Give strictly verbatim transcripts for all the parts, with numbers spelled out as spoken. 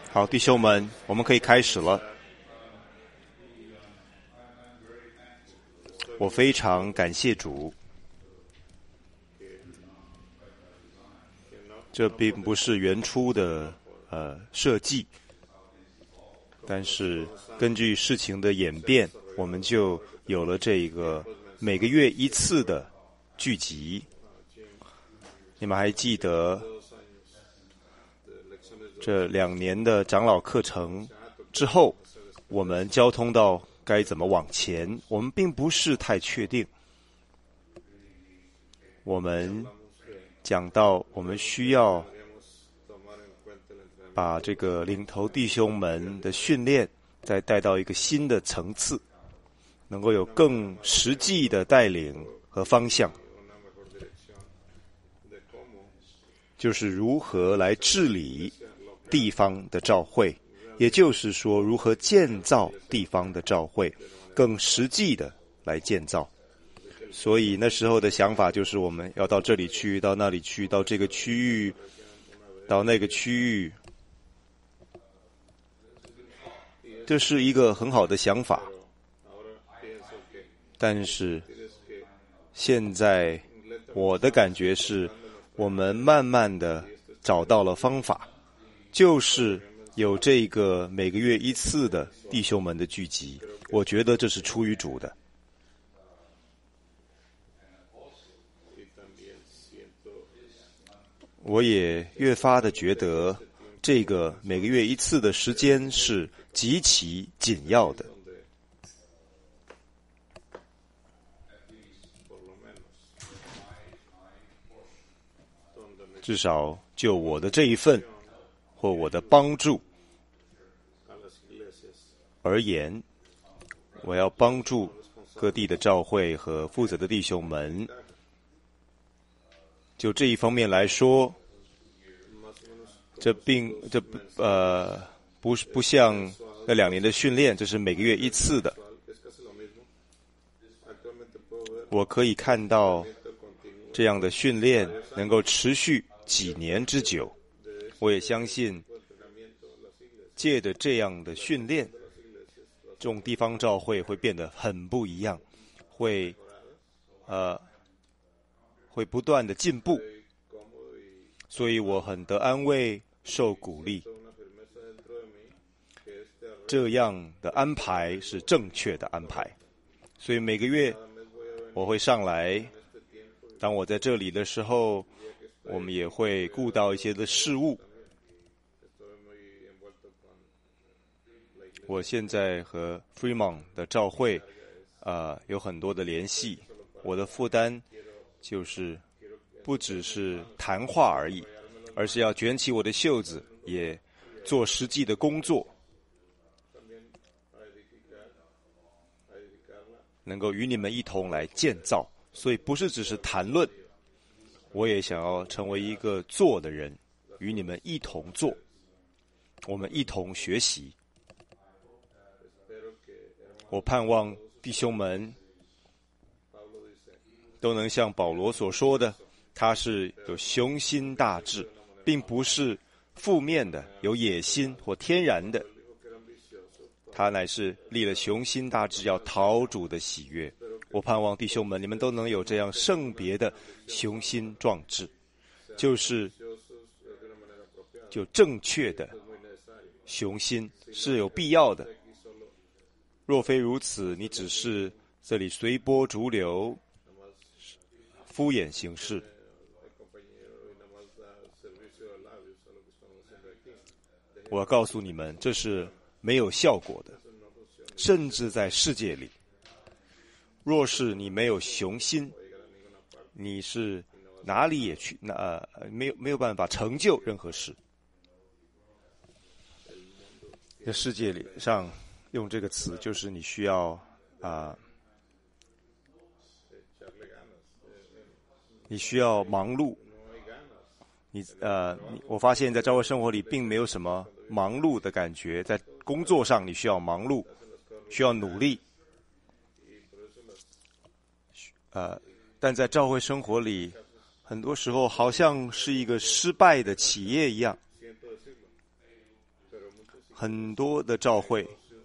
好，弟兄们，我们可以开始了。我非常感谢主，这并不是原初的呃设计，但是根据事情的演变，我们就有了这个每个月一次的聚集。你们还记得这两年的长老课程之后，我们交通到该怎么往前，我们并不是太确定。我们讲到我们需要把这个领头弟兄们的训练再带到一个新的层次，能够有更实际的带领和方向，就是如何来治理地方的召会，也就是说如何建造地方的召会，更实际的来建造。所以那时候的想法就是我们要到这里去，到那里去，到这个区域，到那个区域。这是一个很好的想法，但是现在我的感觉是我们慢慢的找到了方法，就是有这个每个月一次的弟兄们的聚集，我觉得这是出于主的。我也越发的觉得这个每个月一次的时间是极其紧要的。至少就我的这一份或我的帮助而言，我要帮助各地的召会和负责的弟兄们。就这一方面来说，这并这呃不不像那两年的训练，这是每个月一次的。我可以看到这样的训练能够持续几年之久，我也相信借着这样的训练，这种地方召会会变得很不一样，会呃会不断的进步，所以我很得安慰，受鼓励。这样的安排是正确的安排，所以每个月我会上来。当我在这里的时候，我们也会顾到一些的事务。我现在和 Fremont 的召会呃有很多的联系，我的负担就是不只是谈话而已，而是要卷起我的袖子，也做实际的工作，能够与你们一同来建造。所以不是只是谈论，我也想要成为一个做的人，与你们一同做，我们一同学习。我盼望弟兄们都能像保罗所说的，他是有雄心大志，并不是负面的，有野心或天然的。他乃是立了雄心大志，要讨主的喜悦。我盼望弟兄们，你们都能有这样圣别的雄心壮志，就是就正确的雄心是有必要的。若非如此，你只是这里随波逐流，敷衍行事。我要告诉你们，这是没有效果的，甚至在世界里，若是你没有雄心，你是哪里也去呃没有没有办法成就任何事。在世界里上用这个词，就是你需要啊、呃，你需要忙碌。你呃，你我发现在教会生活里并没有什么忙碌的感觉，在工作上你需要忙碌，需要努力。呃，但在教会生活里，很多时候好像是一个失败的企业一样。 很多的教会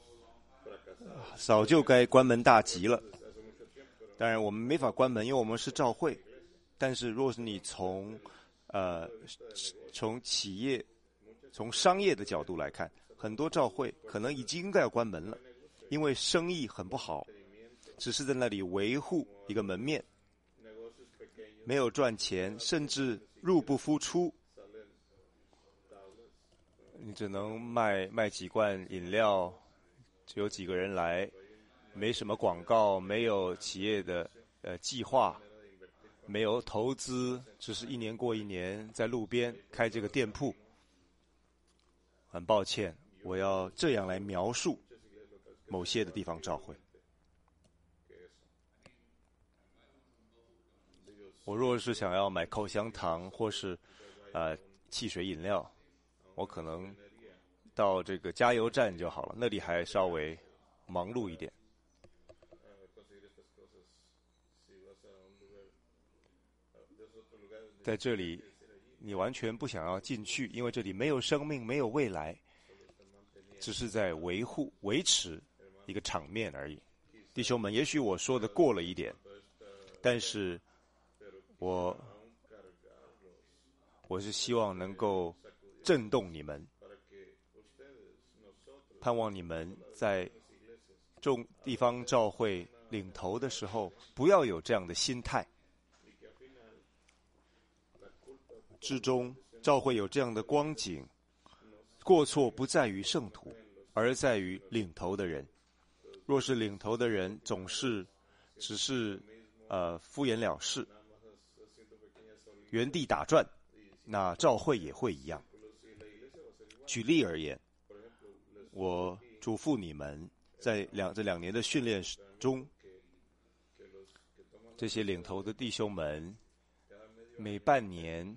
早就该关门大吉了。当然我们没法关门，因为我们是教会。但是若是你从呃从企业从商业的角度来看，很多教会可能已经应该要关门了，因为生意很不好，只是在那里维护一个门面，没有赚钱，甚至入不敷出。你只能卖卖几罐饮料，只有几个人来，没什么广告，没有企业的呃计划，没有投资，只是一年过一年，在路边开这个店铺。很抱歉，我要这样来描述某些的地方教会。我若是想要买口香糖或是呃汽水饮料，我可能到这个加油站就好了，那里还稍微忙碌一点。在这里你完全不想要进去，因为这里没有生命，没有未来，只是在维护维持一个场面而已。弟兄们，也许我说的过了一点，但是我我是希望能够震动你们，盼望你们在众地方教会领头的时候，不要有这样的心态。之中教会有这样的光景，过错不在于圣徒，而在于领头的人。若是领头的人总是只是呃敷衍了事，原地打转，那教会也会一样。举例而言，我嘱咐你们，在两这两年的训练中，这些领头的弟兄们每半年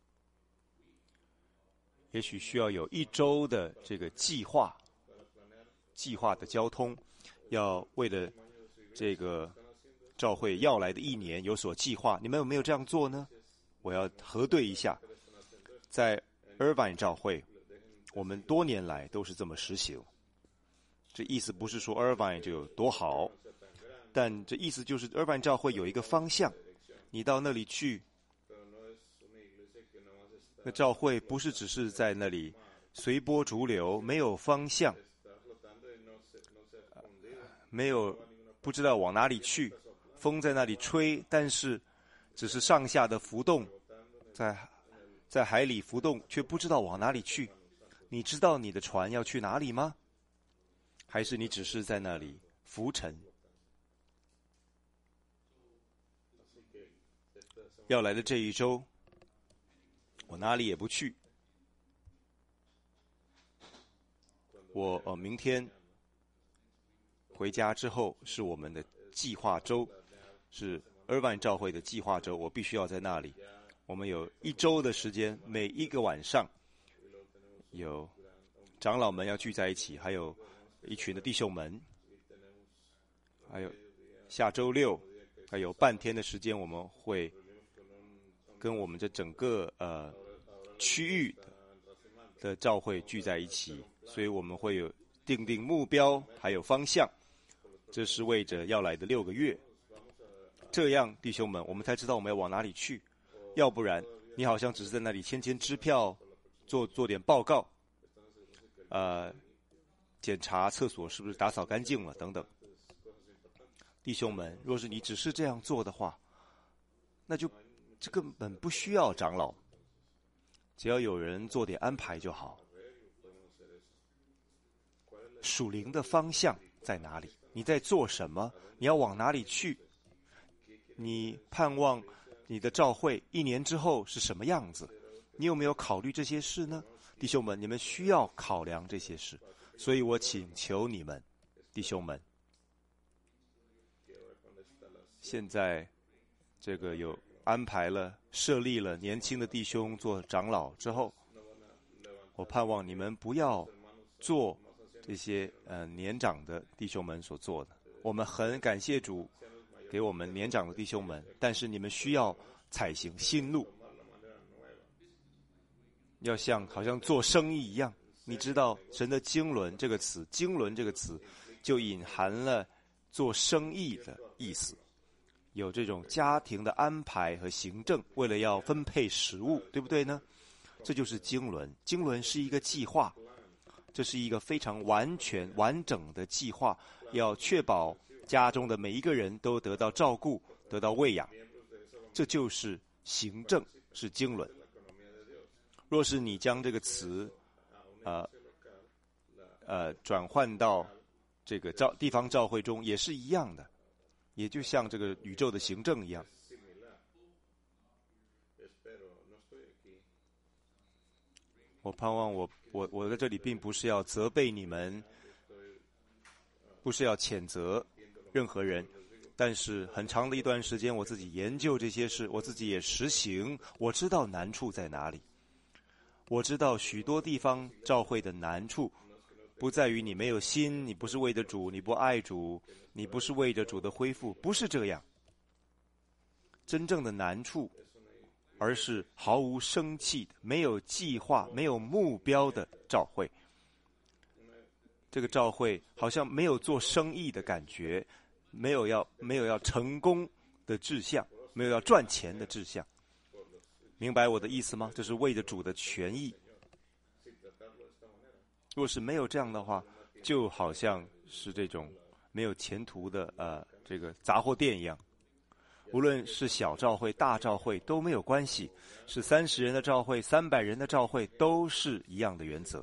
也许需要有一周的这个计划计划的交通，要为了这个教会要来的一年有所计划。你们有没有这样做呢？我要核对一下，在 Irvine 教会我们多年来都是这么实行。这意思不是说 Irvine 就有多好，但这意思就是 Irvine 教会有一个方向，你到那里去，那教会不是只是在那里随波逐流，没有方向，没有不知道往哪里去，风在那里吹，但是只是上下的浮动，在在海里浮动，却不知道往哪里去。你知道你的船要去哪里吗？还是你只是在那里浮沉？要来的这一周，我哪里也不去。我呃明天回家之后是我们的计划周，是 Irvine 教会的计划周，我必须要在那里。我们有一周的时间，每一个晚上有长老们要聚在一起，还有一群的弟兄们，还有下周六还有半天的时间，我们会跟我们这整个呃区域的教会聚在一起，所以我们会有定定目标，还有方向，这是为着要来的六个月。这样弟兄们，我们才知道我们要往哪里去。要不然你好像只是在那里签签支票，做做点报告，呃检查厕所是不是打扫干净了等等。弟兄们，若是你只是这样做的话，那就这根本不需要长老，只要有人做点安排就好。属灵的方向在哪里？你在做什么？你要往哪里去？你盼望你的教会一年之后是什么样子？你有没有考虑这些事呢？弟兄们，你们需要考量这些事，所以我请求你们，弟兄们，现在这个有安排了设立了年轻的弟兄做长老之后，我盼望你们不要做这些呃年长的弟兄们所做的。我们很感谢主给我们年长的弟兄们，但是你们需要采行新路，要像好像做生意一样， 你知道神的经纶这个词，经纶这个词就隐含了做生意的意思，有这种家庭的安排和行政，为了要分配食物，对不对呢？这就是经纶。经纶是一个计划，这是一个非常完全完整的计划，要确保家中的每一个人都得到照顾，得到喂养，这就是行政，是经纶。若是你将这个词呃呃转换到这个召地方召会中，也是一样的，也就像这个宇宙的行政一样。我盼望我我我在这里并不是要责备你们，不是要谴责任何人，但是很长的一段时间我自己研究这些事，我自己也实行，我知道难处在哪里。我知道许多地方召会的难处不在于你没有心，你不是为着主，你不爱主，你不是为着主的恢复，不是这样。真正的难处而是毫无生气的，没有计划，没有目标的召会。这个召会好像没有做生意的感觉，没有要没有要成功的志向，没有要赚钱的志向。明白我的意思吗？这是为着主的权益。若是没有这样的话，就好像是这种没有前途的呃这个杂货店一样。无论是小召会、大召会都没有关系，是三十人的召会、三百人的召会都是一样的原则。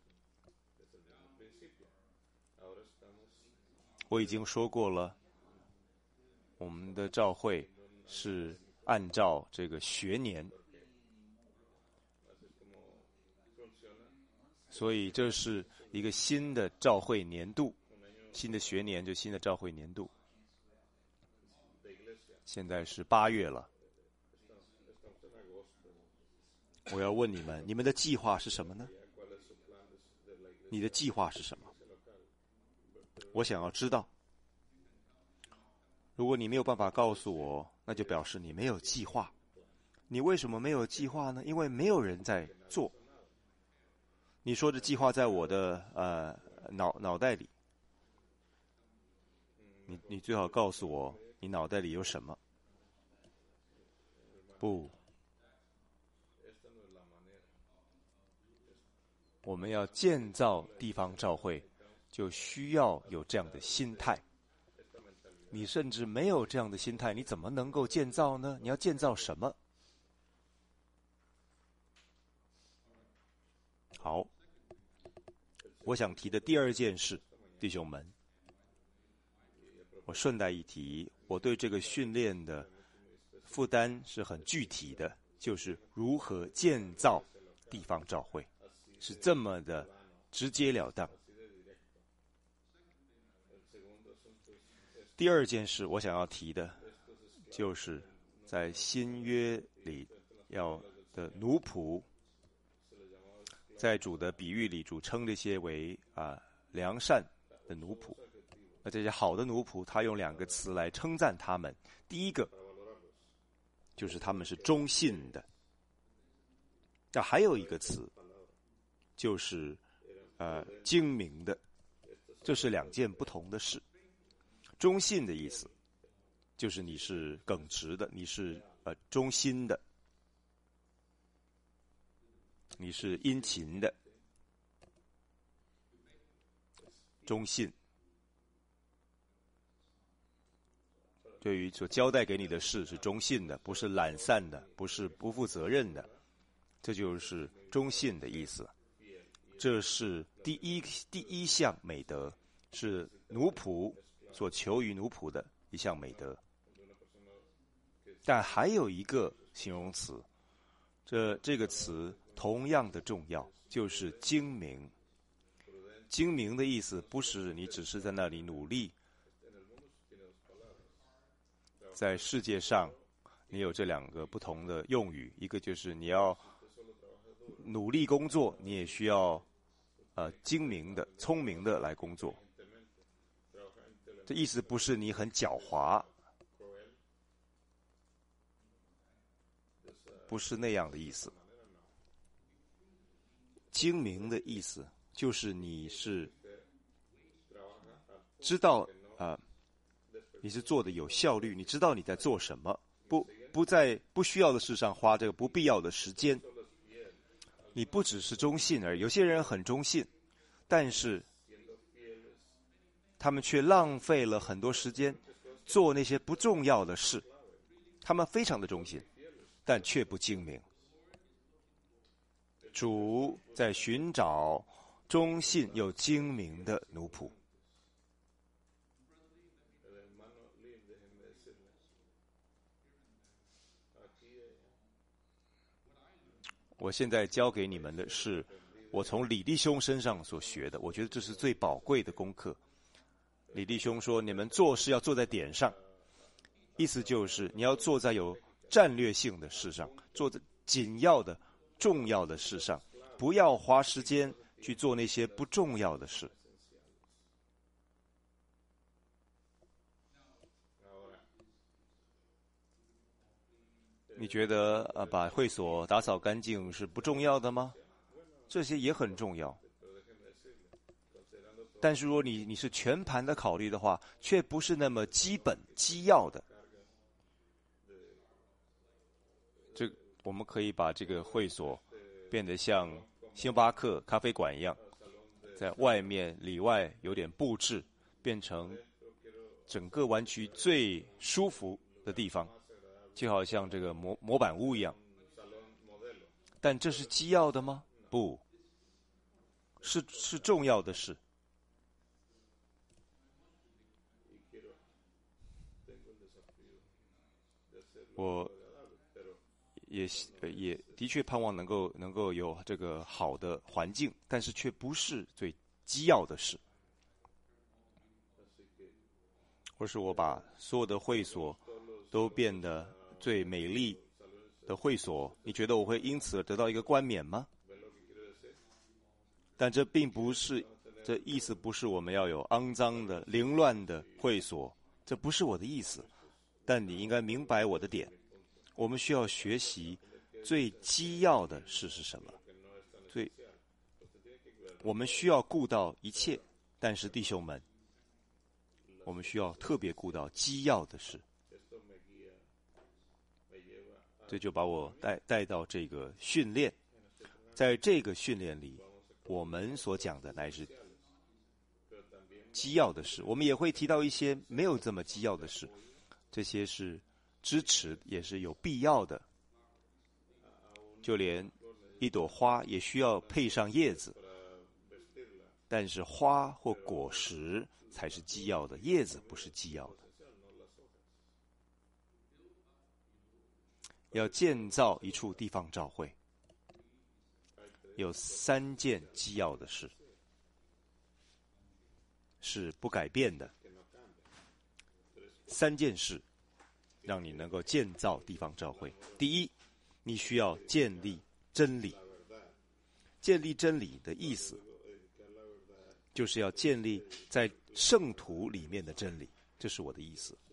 我已经说过了，我们的召会是按照这个学年，所以这是一个新的召会年度，新的学年就新的召会年度。现在是八月了，我要问你们，你们的计划是什么呢？你的计划是什么？我想要知道。如果你没有办法告诉我，那就表示你没有计划。你为什么没有计划呢？因为没有人在做。你说的计划在我的呃脑脑袋里，你你最好告诉我你脑袋里有什么。不，我们要建造地方召会，就需要有这样的心态。你甚至没有这样的心态，你怎么能够建造呢？你要建造什么？好，我想提的第二件事，弟兄们，我顺带一提，我对这个训练的负担是很具体的，就是如何建造地方召会，是这么的直截了当。第二件事我想要提的，就是在新约里要的奴仆，在主的比喻里，主称这些为啊良善的奴仆。那这些好的奴仆，他用两个词来称赞他们。第一个就是他们是忠信的，那还有一个词就是呃精明的，这是两件不同的事。忠信的意思就是你是耿直的，你是呃忠心的，你是殷勤的。忠信对于所交代给你的事是忠信的，不是懒散的，不是不负责任的，这就是忠信的意思。这是第一第一项美德，是奴仆所求于奴仆的一项美德。但还有一个形容词，这这个词同样的重要，就是精明。精明的意思不是你只是在那里努力。在世界上，你有这两个不同的用语，一个就是你要努力工作，你也需要呃精明的、聪明的来工作。这意思不是你很狡猾，不是那样的意思。 精明的意思就是你是知道啊、呃，你是做的有效率，你知道你在做什么，不不在不需要的事上花这个不必要的时间。你不只是忠信而已，有些人很忠信，但是他们却浪费了很多时间做那些不重要的事。他们非常的忠心，但却不精明。主在寻找忠信又精明的奴仆。我现在教给你们的是我从李弟兄身上所学的，我觉得这是最宝贵的功课。李弟兄说，你们做事要坐在点上，意思就是你要坐在有战略性的事上，做在紧要的重要的事上，不要花时间去做那些不重要的事。你觉得啊，把会所打扫干净是不重要的吗？这些也很重要。但是如果你你是全盘的考虑的话，却不是那么基本基要的。这我们可以把这个会所变得像星巴克咖啡馆一样，在外面里外有点布置，变成整个湾区最舒服的地方，就好像这个模模板屋一样。但这是基要的吗？不，是是重要的事。我也也的确盼望能够能够有这个好的环境，但是却不是最基要的事。或是我把所有的会所都变得最美丽的会所，你觉得我会因此而得到一个冠冕吗？但这并不是，这意思不是我们要有肮脏的凌乱的会所，这不是我的意思。但你应该明白我的点，我们需要学习最基要的事是什么。最我们需要顾到一切，但是弟兄们，我们需要特别顾到基要的事。这就把我带带到这个训练，在这个训练里，我们所讲的乃是基要的事，我们也会提到一些没有这么基要的事，这些是支持，也是有必要的。就连一朵花也需要配上叶子，但是花或果实才是基要的，叶子不是基要的。要建造一处地方教会，有三件基要的事是不改变的。三件事让你能够建造地方教会。第一，你需要建立真理。建立真理的意思就是要建立在圣徒里面的真理，这是我的意思。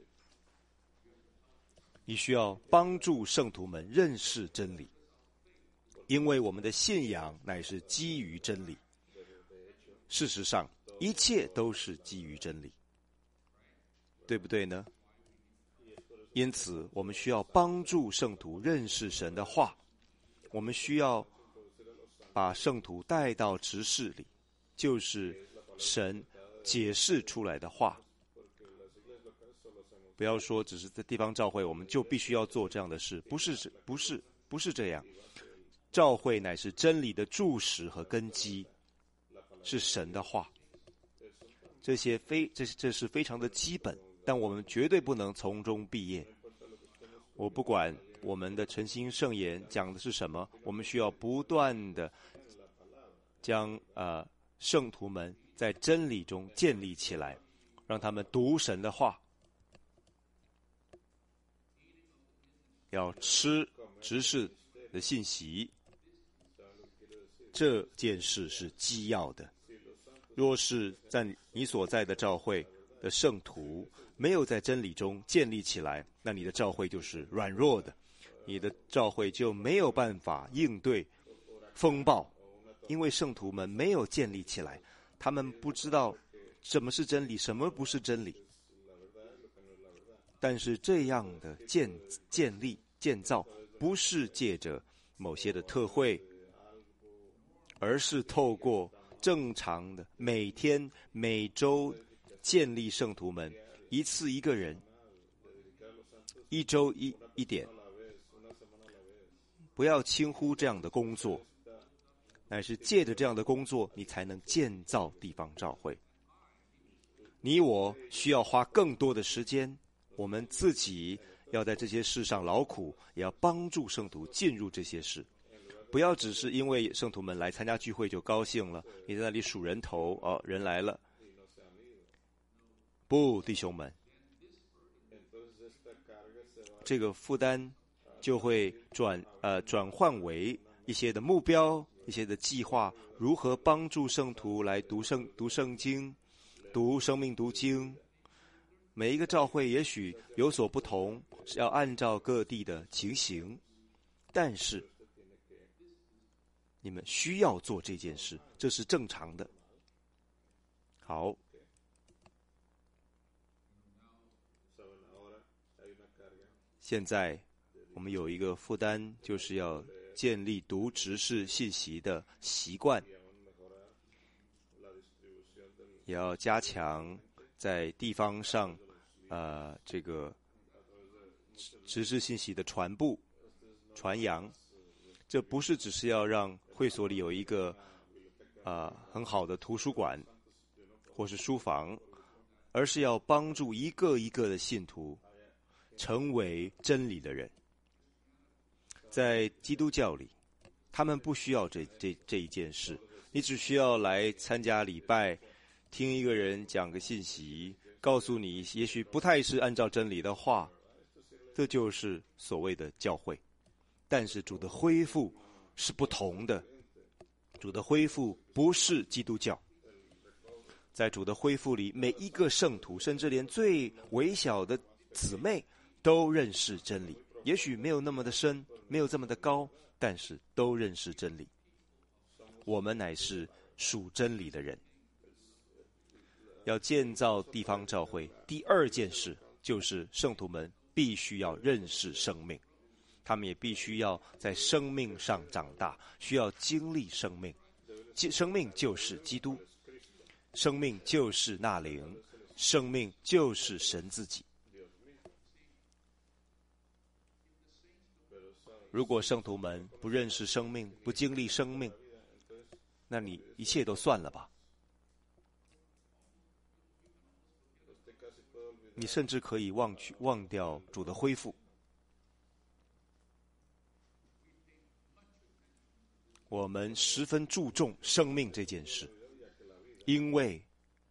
你需要帮助圣徒们认识真理，因为我们的信仰乃是基于真理。事实上，一切都是基于真理，对不对呢？因此，我们需要帮助圣徒认识神的话，我们需要把圣徒带到执事里，就是神解释出来的话。不要说只是在地方教会我们就必须要做这样的事，不是不是不是这样。教会乃是真理的柱石和根基，是神的话。这些非这这是非常的基本，但我们绝对不能从中毕业。我不管我们的诚心圣言讲的是什么，我们需要不断的将呃圣徒们在真理中建立起来，让他们读神的话，要吃执事的信息，这件事是基要的。若是在你所在的教会的圣徒没有在真理中建立起来，那你的教会就是软弱的，你的教会就没有办法应对风暴， 因为圣徒们没有建立起来，他们不知道什么是真理，什么不是真理。但是这样的建建立建造，不是借着某些的特会，而是透过正常的每天每周建立圣徒们，一次一个人，一周一一点，不要轻忽这样的工作，乃是借着这样的工作，你才能建造地方教会。你我需要花更多的时间，我们自己要在这些事上劳苦，也要帮助圣徒进入这些事。不要只是因为圣徒们来参加聚会就高兴了，你在那里数人头，哦，人来了。不，弟兄们，这个负担就会转呃转换为一些的目标，一些的计划，如何帮助圣徒来读圣读圣经，读生命读经。每一个教会也许有所不同，是要按照各地的情形，但是你们需要做这件事，这是正常的。好，现在我们有一个负担，就是要建立读执事信息的习惯，也要加强在地方上呃这个执事信息的传布传扬。这不是只是要让会所里有一个呃很好的图书馆或是书房，而是要帮助一个一个的信徒成为真理的人。在基督教里，他们不需要这这这一件事，你只需要来参加礼拜，听一个人讲个信息，告诉你也许不太是按照真理的话，这就是所谓的教会。但是主的恢复是不同的，主的恢复不是基督教。在主的恢复里，每一个圣徒，甚至连最微小的姊妹都认识真理，也许没有那么的深，没有这么的高，但是都认识真理。我们乃是属真理的人。要建造地方教会，第二件事就是圣徒们必须要认识生命，他们也必须要在生命上长大，需要经历生命。生命就是基督，生命就是那灵，生命就是神自己。如果圣徒们不认识生命，不经历生命，那你一切都算了吧。你甚至可以忘去忘掉主的恢复。我们十分注重生命这件事，因为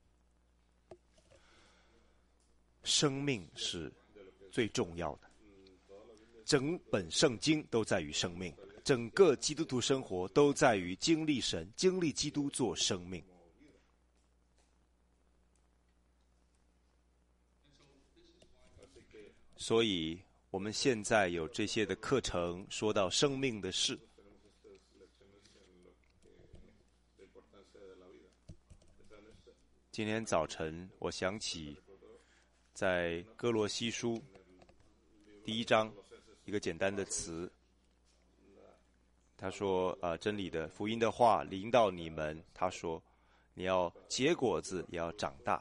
生命是最重要的。整本圣经都在于生命，整个基督徒生活都在于经历神，经历基督做生命。所以我们现在有这些的课程，说到生命的事。今天早晨我想起在哥罗西书第一章一个简单的词，他说啊、呃，真理的福音的话临到你们，他说你要结果子，也要长大。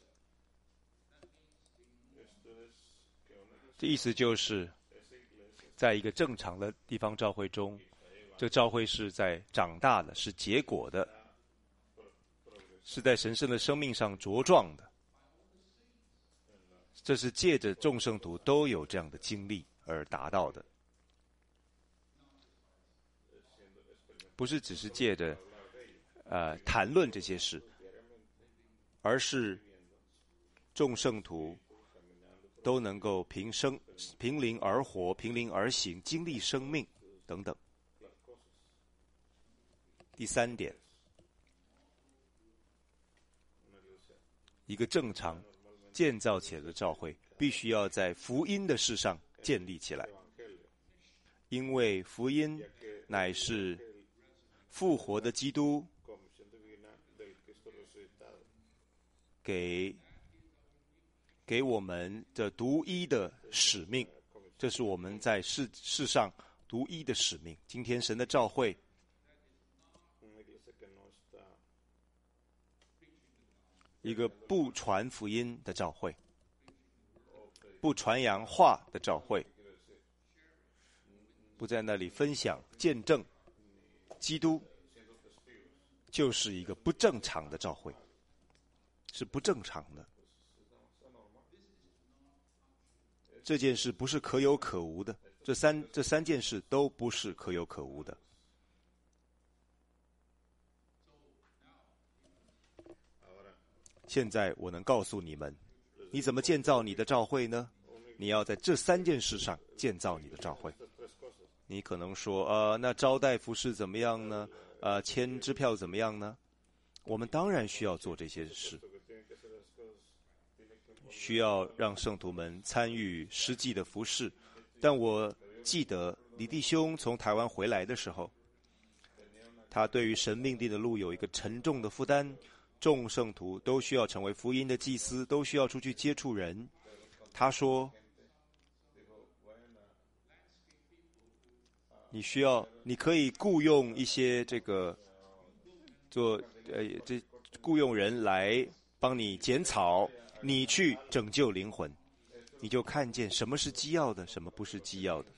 这意思就是在一个正常的地方教会中，这教会是在长大的，是结果的，是在神圣的生命上茁壮的。这是借着众圣徒都有这样的经历而达到的，不是只是借着呃谈论这些事，而是众圣徒都能够凭生凭灵而活，凭灵而行，经历生命等等。第三点，一个正常建造起来的教会必须要在福音的事上建立起来，因为福音乃是复活的基督给给我们的独一的使命，这是我们在世世上独一的使命。今天神的召会，一个不传福音的召会，不传扬话的召会，不在那里分享见证基督，就是一个不正常的召会，是不正常的。这件事不是可有可无的，这三这三件事都不是可有可无的。现在我能告诉你们，你怎么建造你的召会呢？你要在这三件事上建造你的召会。你可能说，呃，那招待服饰怎么样呢？呃，签支票怎么样呢？我们当然需要做这些事，需要让圣徒们参与实际的服事。但我记得李弟兄从台湾回来的时候，他对于神命定的路有一个沉重的负担，众圣徒都需要成为福音的祭司，都需要出去接触人。他说，你需要，你可以雇佣一些这个做呃这雇佣人来帮你剪草，你去拯救灵魂，你就看见什么是基要的，什么不是基要的。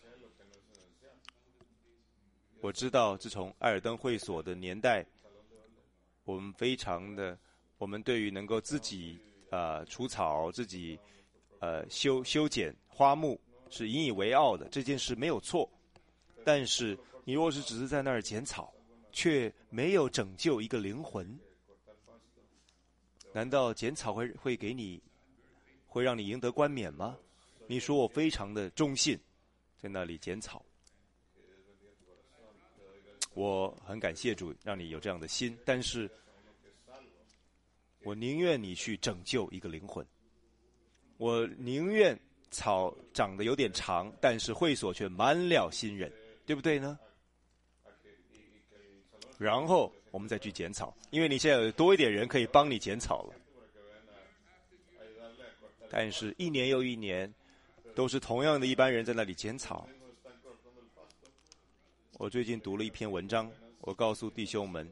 我知道，自从艾尔登会所的年代，我们非常的，我们对于能够自己呃除草、自己呃修修剪花木是引以为傲的，这件事没有错。但是你若是只是在那儿剪草，却没有拯救一个灵魂，难道剪草会会给你会让你赢得冠冕吗？你说我非常的忠信，在那里剪草，我很感谢主让你有这样的心，但是我宁愿你去拯救一个灵魂，我宁愿草长得有点长，但是会所却满了新人，对不对呢？然后我们再去剪草，因为你现在有多一点人可以帮你剪草了。但是一年又一年，都是同样的一般人在那里剪草。我最近读了一篇文章，我告诉弟兄们，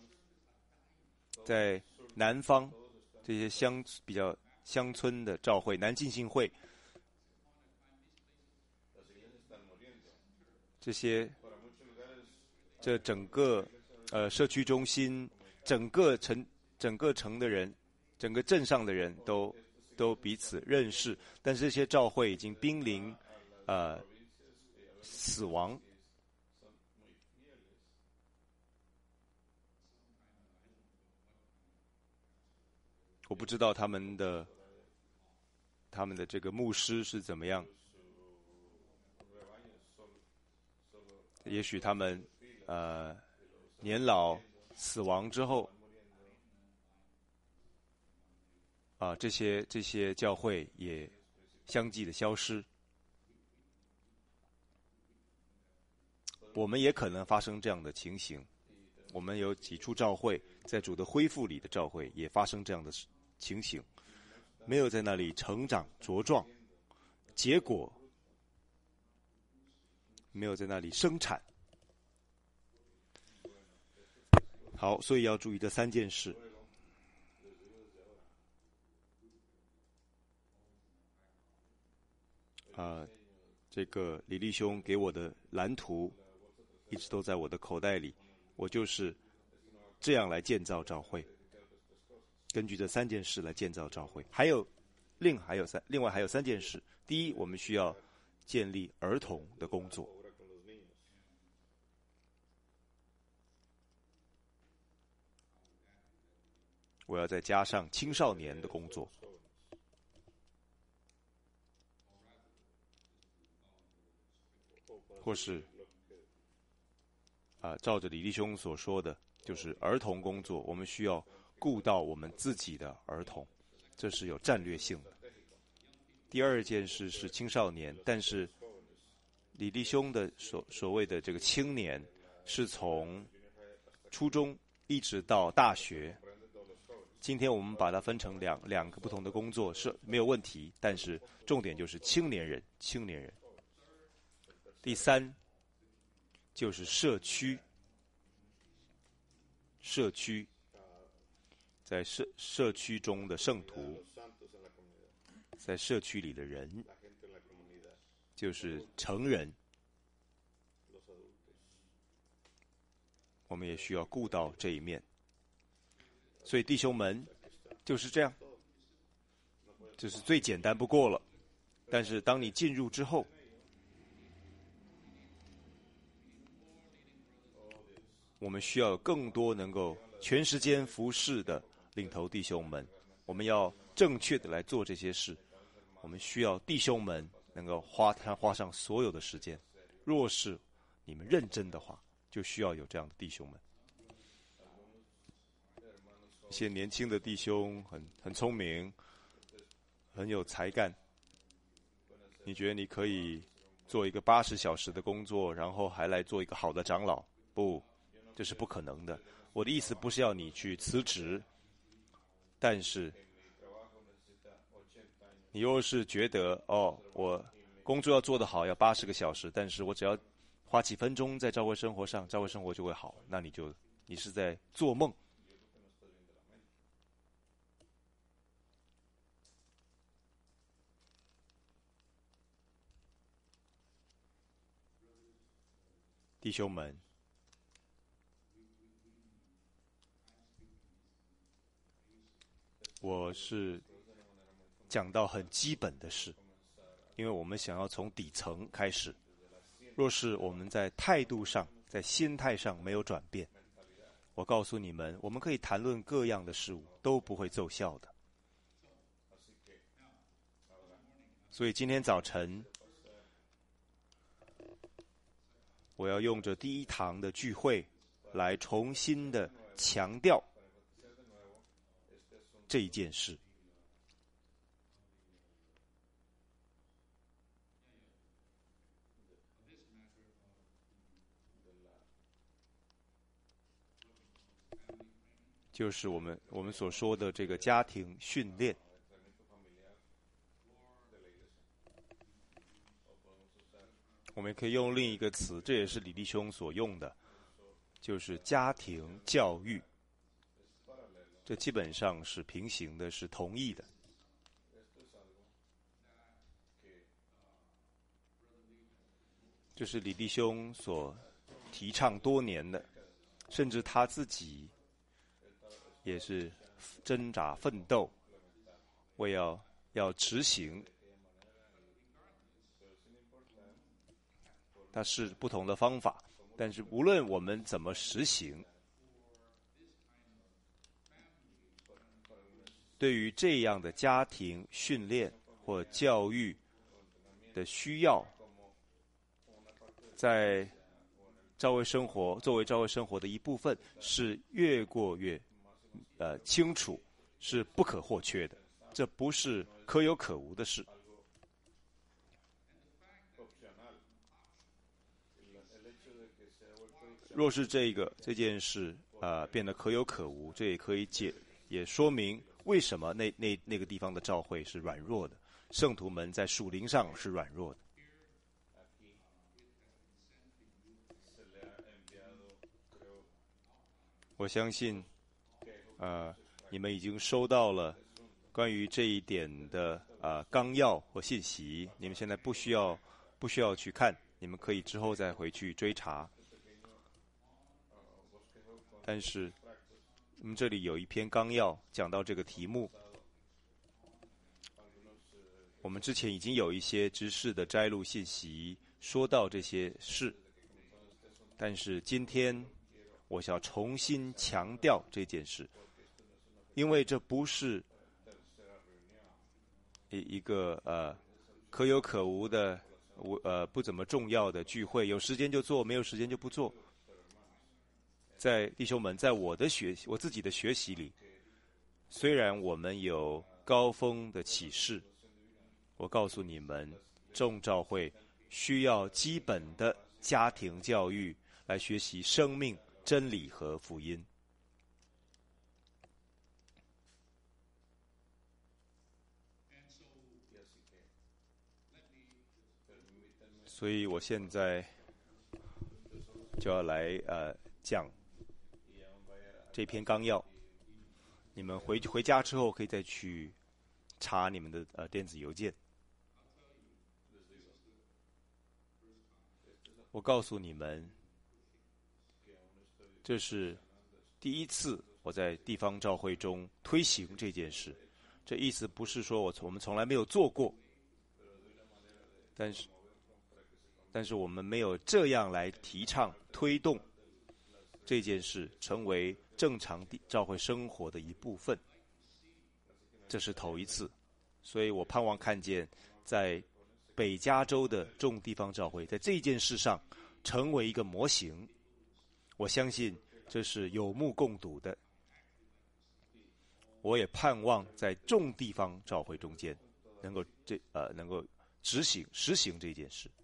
在南方这些乡比较乡村的召会，南浸信会，这些这整个呃社区中心，整个城整个城的人，整个镇上的人都都彼此认识，但是这些召会已经濒临呃死亡。我不知道他们的他们的这个牧师是怎么样，也许他们呃年老死亡之后，啊、呃、这些这些教会也相继的消失。我们也可能发生这样的情形，我们有几处召会在主的恢复里的召会也发生这样的情形，没有在那里成长茁壮，结果没有在那里生产。好，所以要注意这三件事。啊、呃，这个李立兄给我的蓝图一直都在我的口袋里，我就是这样来建造召会，根据这三件事来建造召会。还有另还有三另外还有三件事。第一，我们需要建立儿童的工作。我要再加上青少年的工作。或是啊、呃，照着李弟兄所说的，就是儿童工作，我们需要顾到我们自己的儿童，这是有战略性的。第二件事是青少年，但是李弟兄的所所谓的这个青年，是从初中一直到大学。今天我们把它分成两两个不同的工作是没有问题，但是重点就是青年人，青年人。第三就是社区，社区在社社区中的圣徒，在社区里的人，就是成人，我们也需要顾到这一面。所以弟兄们就是这样，这是最简单不过了。但是当你进入之后，我们需要有更多能够全时间服侍的领头弟兄们，我们要正确的来做这些事。我们需要弟兄们能够花他花上所有的时间。若是你们认真的话，就需要有这样的弟兄们。一些年轻的弟兄很很聪明，很有才干。你觉得你可以做一个八十小时的工作，然后还来做一个好的长老？不，这是不可能的。我的意思不是要你去辞职，但是你若是觉得哦，我工作要做得好，要八十个小时，但是我只要花几分钟在教会生活上，教会生活就会好，那你就你是在做梦。弟兄们，我是讲到很基本的事，因为我们想要从底层开始。若是我们在态度上、在心态上没有转变，我告诉你们，我们可以谈论各样的事物，都不会奏效的。所以今天早晨，我要用着第一堂的聚会来重新的强调这一件事。就是我们我们所说的这个家庭训练。我们可以用另一个词，这也是李弟兄所用的，就是家庭教育。这基本上是平行的，是同义的。这是李弟兄所提倡多年的，甚至他自己也是挣扎奋斗，为要要执行。它是不同的方法，但是无论我们怎么实行，对于这样的家庭训练或教育的需要，在教会生活作为教会生活的一部分，是越过越呃清楚，是不可或缺的，这不是可有可无的事。若是这个这件事呃变得可有可无，这也可以解，也说明为什么那那那个地方的教会是软弱的，圣徒们在属灵上是软弱的。我相信，呃，你们已经收到了关于这一点的呃纲要或信息，你们现在不需要不需要去看，你们可以之后再回去追查。但是我们这里有一篇纲要讲到这个题目，我们之前已经有一些知识的摘录信息说到这些事，但是今天我想重新强调这件事，因为这不是一一个呃可有可无的呃不怎么重要的聚会，有时间就做，没有时间就不做。在弟兄们，在我的学习，我自己的学习里，虽然我们有高峰的启示，我告诉你们，众召会需要基本的家庭教育来学习生命真理和福音。所以我现在就要来呃讲这篇纲要，你们回回家之后可以再去查你们的呃电子邮件。我告诉你们，这是第一次我在地方教会中推行这件事。这意思不是说我我们从来没有做过，但是但是我们没有这样来提倡推动这件事成为正常教会生活的一部分，这是头一次。所以我盼望看见在北加州的众地方教会在这件事上成为一个模型。我相信这是有目共睹的。我也盼望在众地方教会中间能够这呃能够执行实行这件事。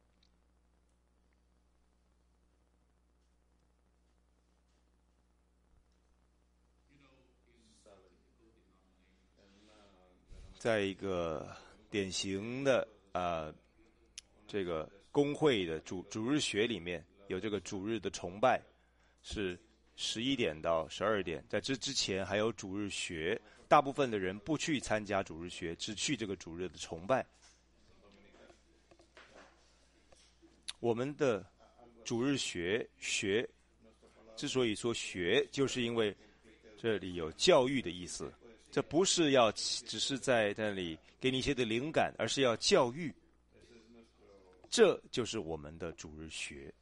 在一个典型的呃这个公会的主主日学里面，有这个主日的崇拜，是十一点到十二点，在这之前还有主日学，大部分的人不去参加主日学，只去这个主日的崇拜。我们的主日学学之所以说学，就是因为这里有教育的意思。这不是要只是在那里给你一些的灵感，而是要教育。这就是我们的主日学。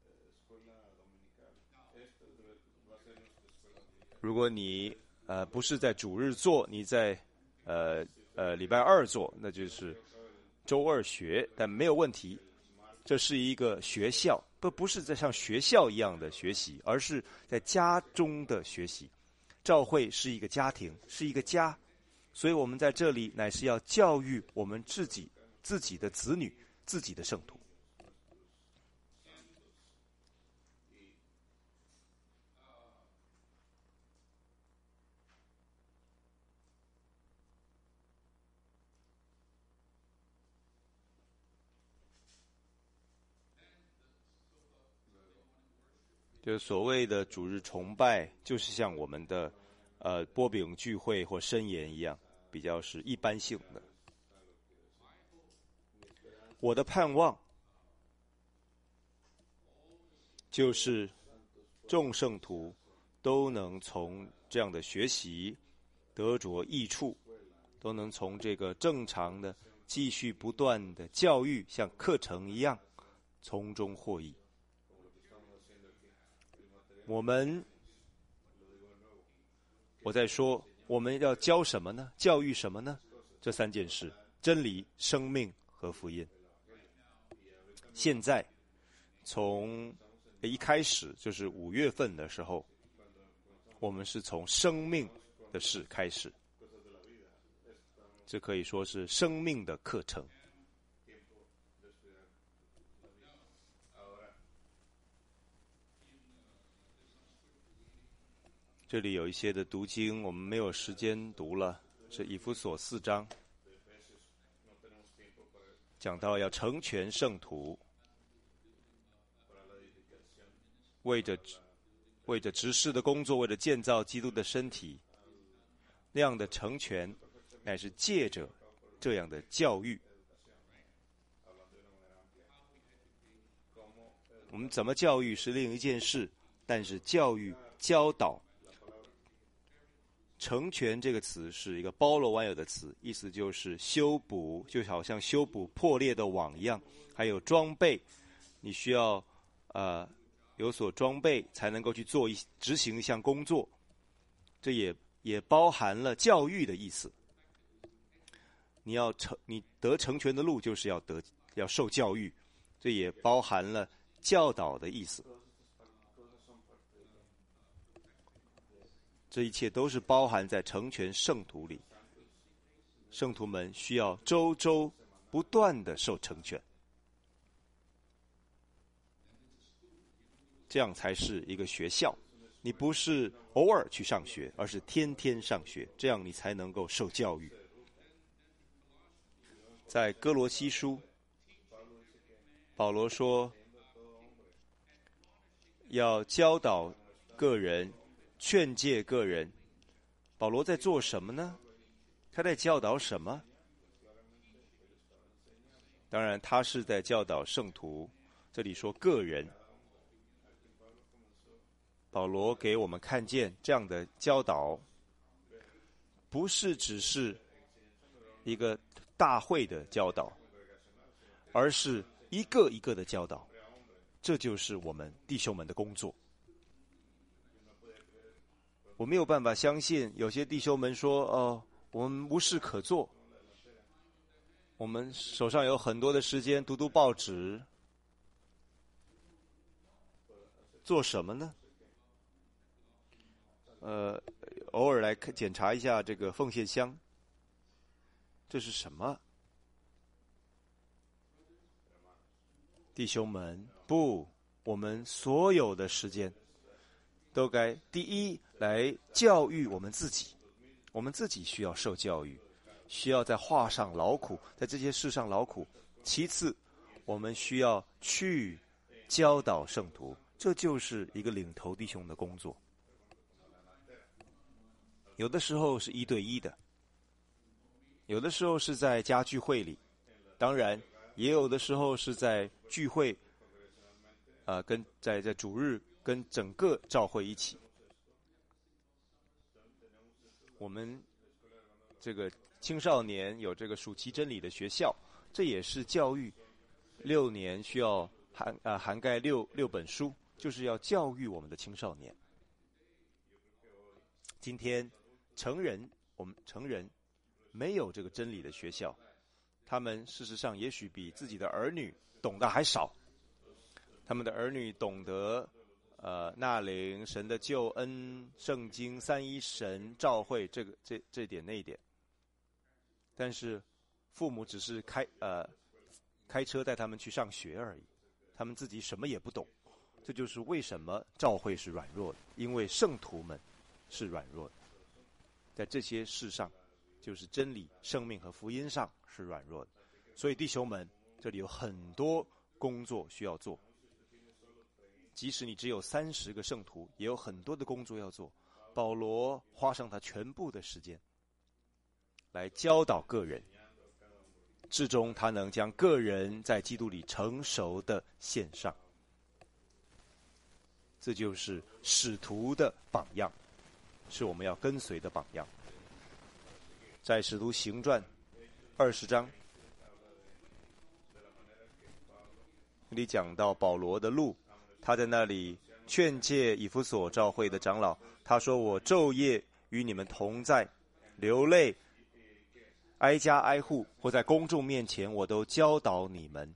如果你呃不是在主日做，你在呃呃礼拜二做，那就是周二学，但没有问题。这是一个学校，不不是在像学校一样的学习，而是在家中的学习。教会是一个家庭，是一个家，所以我们在这里乃是要教育我们自己自己的子女，自己的圣徒。就是所谓的主日崇拜，就是像我们的呃波饼聚会或申言一样，比较是一般性的。我的盼望就是众圣徒都能从这样的学习得着益处，都能从这个正常的继续不断的教育，像课程一样从中获益。我们我在说我们要教什么呢？教育什么呢？这三件事：真理、生命和福音。现在从一开始就是五月份的时候，我们是从生命的事开始，这可以说是生命的课程。这里有一些的读经，我们没有时间读了，是以弗所四章，讲到要成全圣徒，为着为着执事的工作，为了建造基督的身体，那样的成全，乃是借着这样的教育。我们怎么教育是另一件事，但是教育、教导、成全这个词是一个包罗万有的词，意思就是修补，就好像修补破裂的网一样。还有装备，你需要呃有所装备才能够去做一执行一项工作，这也也包含了教育的意思。你要成你得成全的路，就是要得要受教育，这也包含了教导的意思。这一切都是包含在成全圣徒里，圣徒们需要周周不断的受成全。 这样才是一个学校。你不是偶尔去上学，而是天天上学，这样你才能够受教育。在哥罗西书，保罗说要教导个人，劝诫个人。保罗在做什么呢？他在教导什么？当然他是在教导圣徒，这里说个人。保罗给我们看见这样的教导，不是只是一个大会的教导，而是一个一个的教导。这就是我们弟兄们的工作。我没有办法相信有些弟兄们说，哦，我们无事可做，我们手上有很多的时间读读报纸，做什么呢？呃，偶尔来检查一下这个奉献箱，这是什么？弟兄们，不，我们所有的时间都该第一来教育我们自己，我们自己需要受教育，需要在话上劳苦，在这些事上劳苦。其次，我们需要去教导圣徒，这就是一个领头弟兄的工作。有的时候是一对一的，有的时候是在家聚会里，当然也有的时候是在聚会，呃，跟在在主日跟整个教会一起。我们这个青少年有这个暑期真理的学校，这也是教育六年需要涵呃涵盖六六本书，就是要教育我们的青少年。今天成人，我们成人没有这个真理的学校，他们事实上也许比自己的儿女懂得还少。他们的儿女懂得呃纳灵、神的救恩、圣经、三一神、召会，这个这这点那一点。但是父母只是开呃开车带他们去上学而已，他们自己什么也不懂。这就是为什么召会是软弱的，因为圣徒们是软弱的，在这些事上，就是真理、生命和福音上是软弱的。所以弟兄们，这里有很多工作需要做。即使你只有三十个圣徒，也有很多的工作要做。保罗花上他全部的时间来教导个人，至终他能将个人在基督里成熟的献上。这就是使徒的榜样，是我们要跟随的榜样。在使徒行传二十章里讲到保罗的路，他在那里劝诫以弗所教会的长老，他说：我昼夜与你们同在，流泪挨家挨户，或在公众面前，我都教导你们。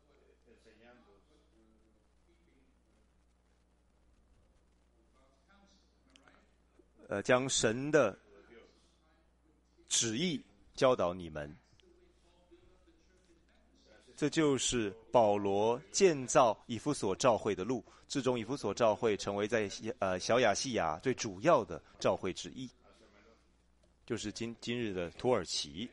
呃，将神的旨意教导你们。这就是保罗建造以弗所教会的路，至终以弗所教会成为在呃小亚细亚最主要的教会之一，就是今今日的土耳其。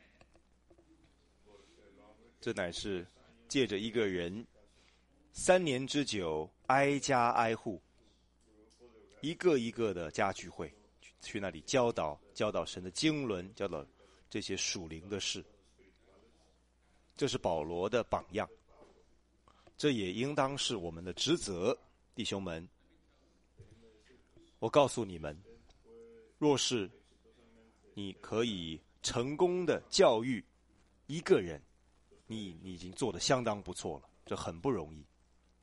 这乃是借着一个人三年之久，挨家挨户，一个一个的家聚会，去那里教导教导神的经纶，教导这些属灵的事。这是保罗的榜样，这也应当是我们的职责。弟兄们，我告诉你们，若是你可以成功的教育一个人，你你已经做得相当不错了，这很不容易。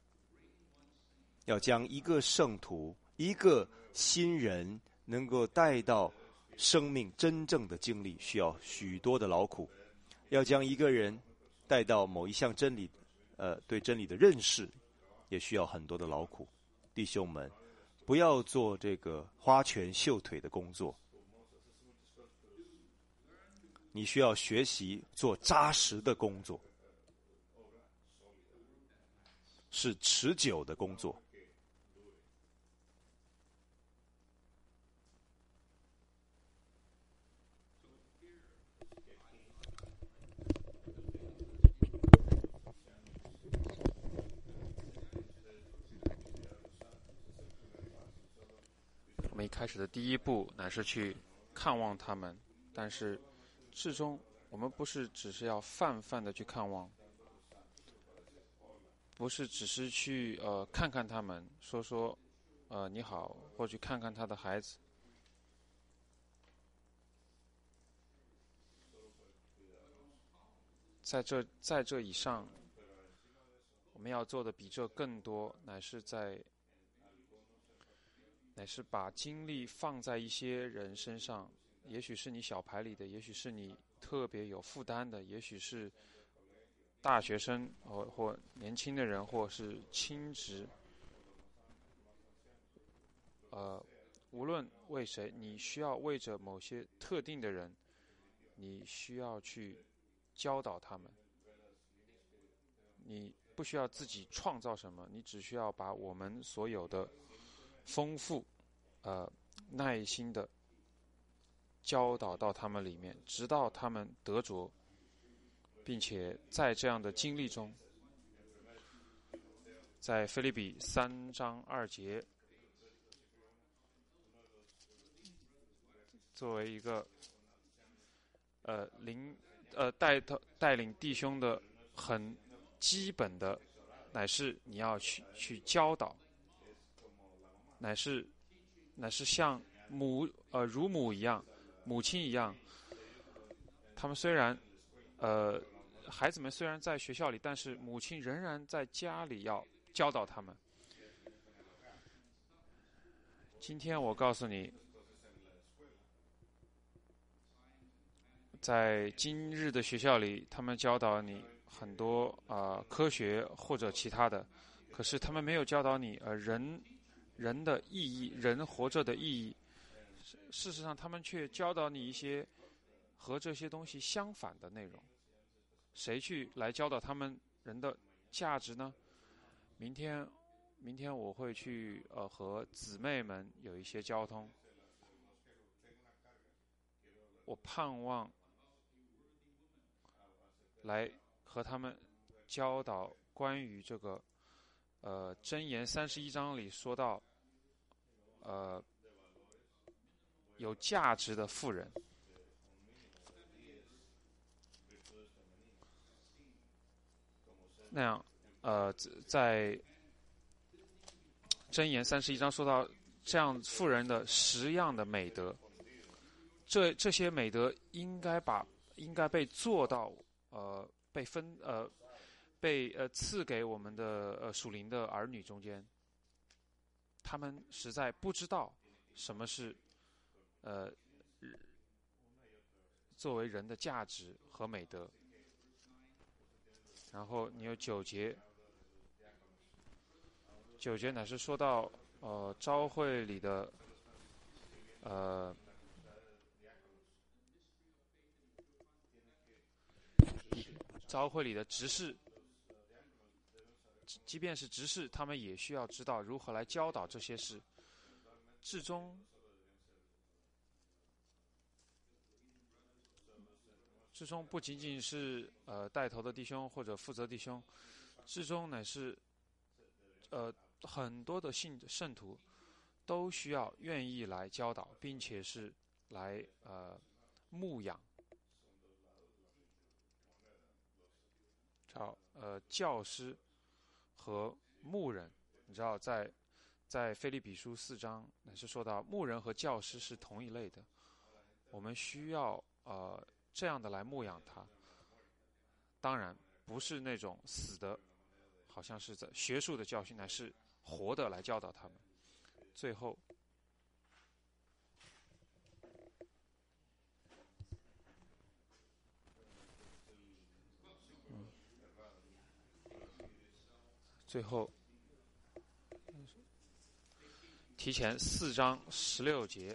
要将一个圣徒，一个新人能够带到生命真正的经历，需要许多的劳苦。要将一个人带到某一项真理，呃，对真理的认识，也需要很多的劳苦。弟兄们，不要做这个花拳绣腿的工作，你需要学习做扎实的工作，是持久的工作。 始的第一步乃是去看望他们，但是至终我们不是只是要泛泛的去看望，不是只是去呃看看他们，说说呃你好，或去看看他的孩子。在这在这以上，我们要做的比这更多，乃是在乃是把精力放在一些人身上，也许是你小牌里的，也许是你特别有负担的，也许是大学生或或年轻的人，或是亲职，呃，无论为谁，你需要为着某些特定的人，你需要去教导他们。你不需要自己创造什么，你只需要把我们所有的丰富，呃，耐心的教导到他们里面，直到他们得着，并且在这样的经历中，在腓立比三章二节，作为一个呃领呃带带领弟兄的很基本的，乃是你要去去教导，乃是乃是像母呃乳母一样，母亲一样。他们虽然呃孩子们虽然在学校里，但是母亲仍然在家里要教导他们。今天我告诉你，在今日的学校里，他们教导你很多啊、呃、科学或者其他的，可是他们没有教导你呃人人的意义，人活着的意义。事实上，他们却教导你一些和这些东西相反的内容。谁去来教导他们人的价值呢？明天，明天我会去呃和姊妹们有一些交通。我盼望来和他们教导关于这个呃箴言三十一章里说到呃有价值的妇人。那样，呃，在箴言三十一章说到这样妇人的十样的美德，这这些美德应该把应该被做到，呃，被分呃被呃赐给我们的呃属灵的儿女中间。他们实在不知道什么是呃作为人的价值和美德。然后你有九节，九节乃是说到呃朝会里的呃朝会里的执事，即便是执事，他们也需要知道如何来教导这些事。至终，至终不仅仅是呃带头的弟兄或者负责弟兄，至终乃是呃很多的信圣徒都需要愿意来教导，并且是来呃牧养，叫呃教师和牧人。你知道在在腓立比书四章乃是说到牧人和教师是同一类的，我们需要呃这样的来牧养他。当然不是那种死的，好像是在学术的教训，乃是活的来教导他们。最后，嗯，最后提前四章十六节，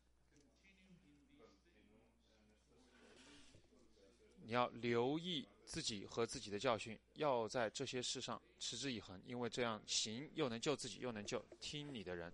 你要留意自己和自己的教训，要在这些事上持之以恒，因为这样行又能救自己，又能救听你的人。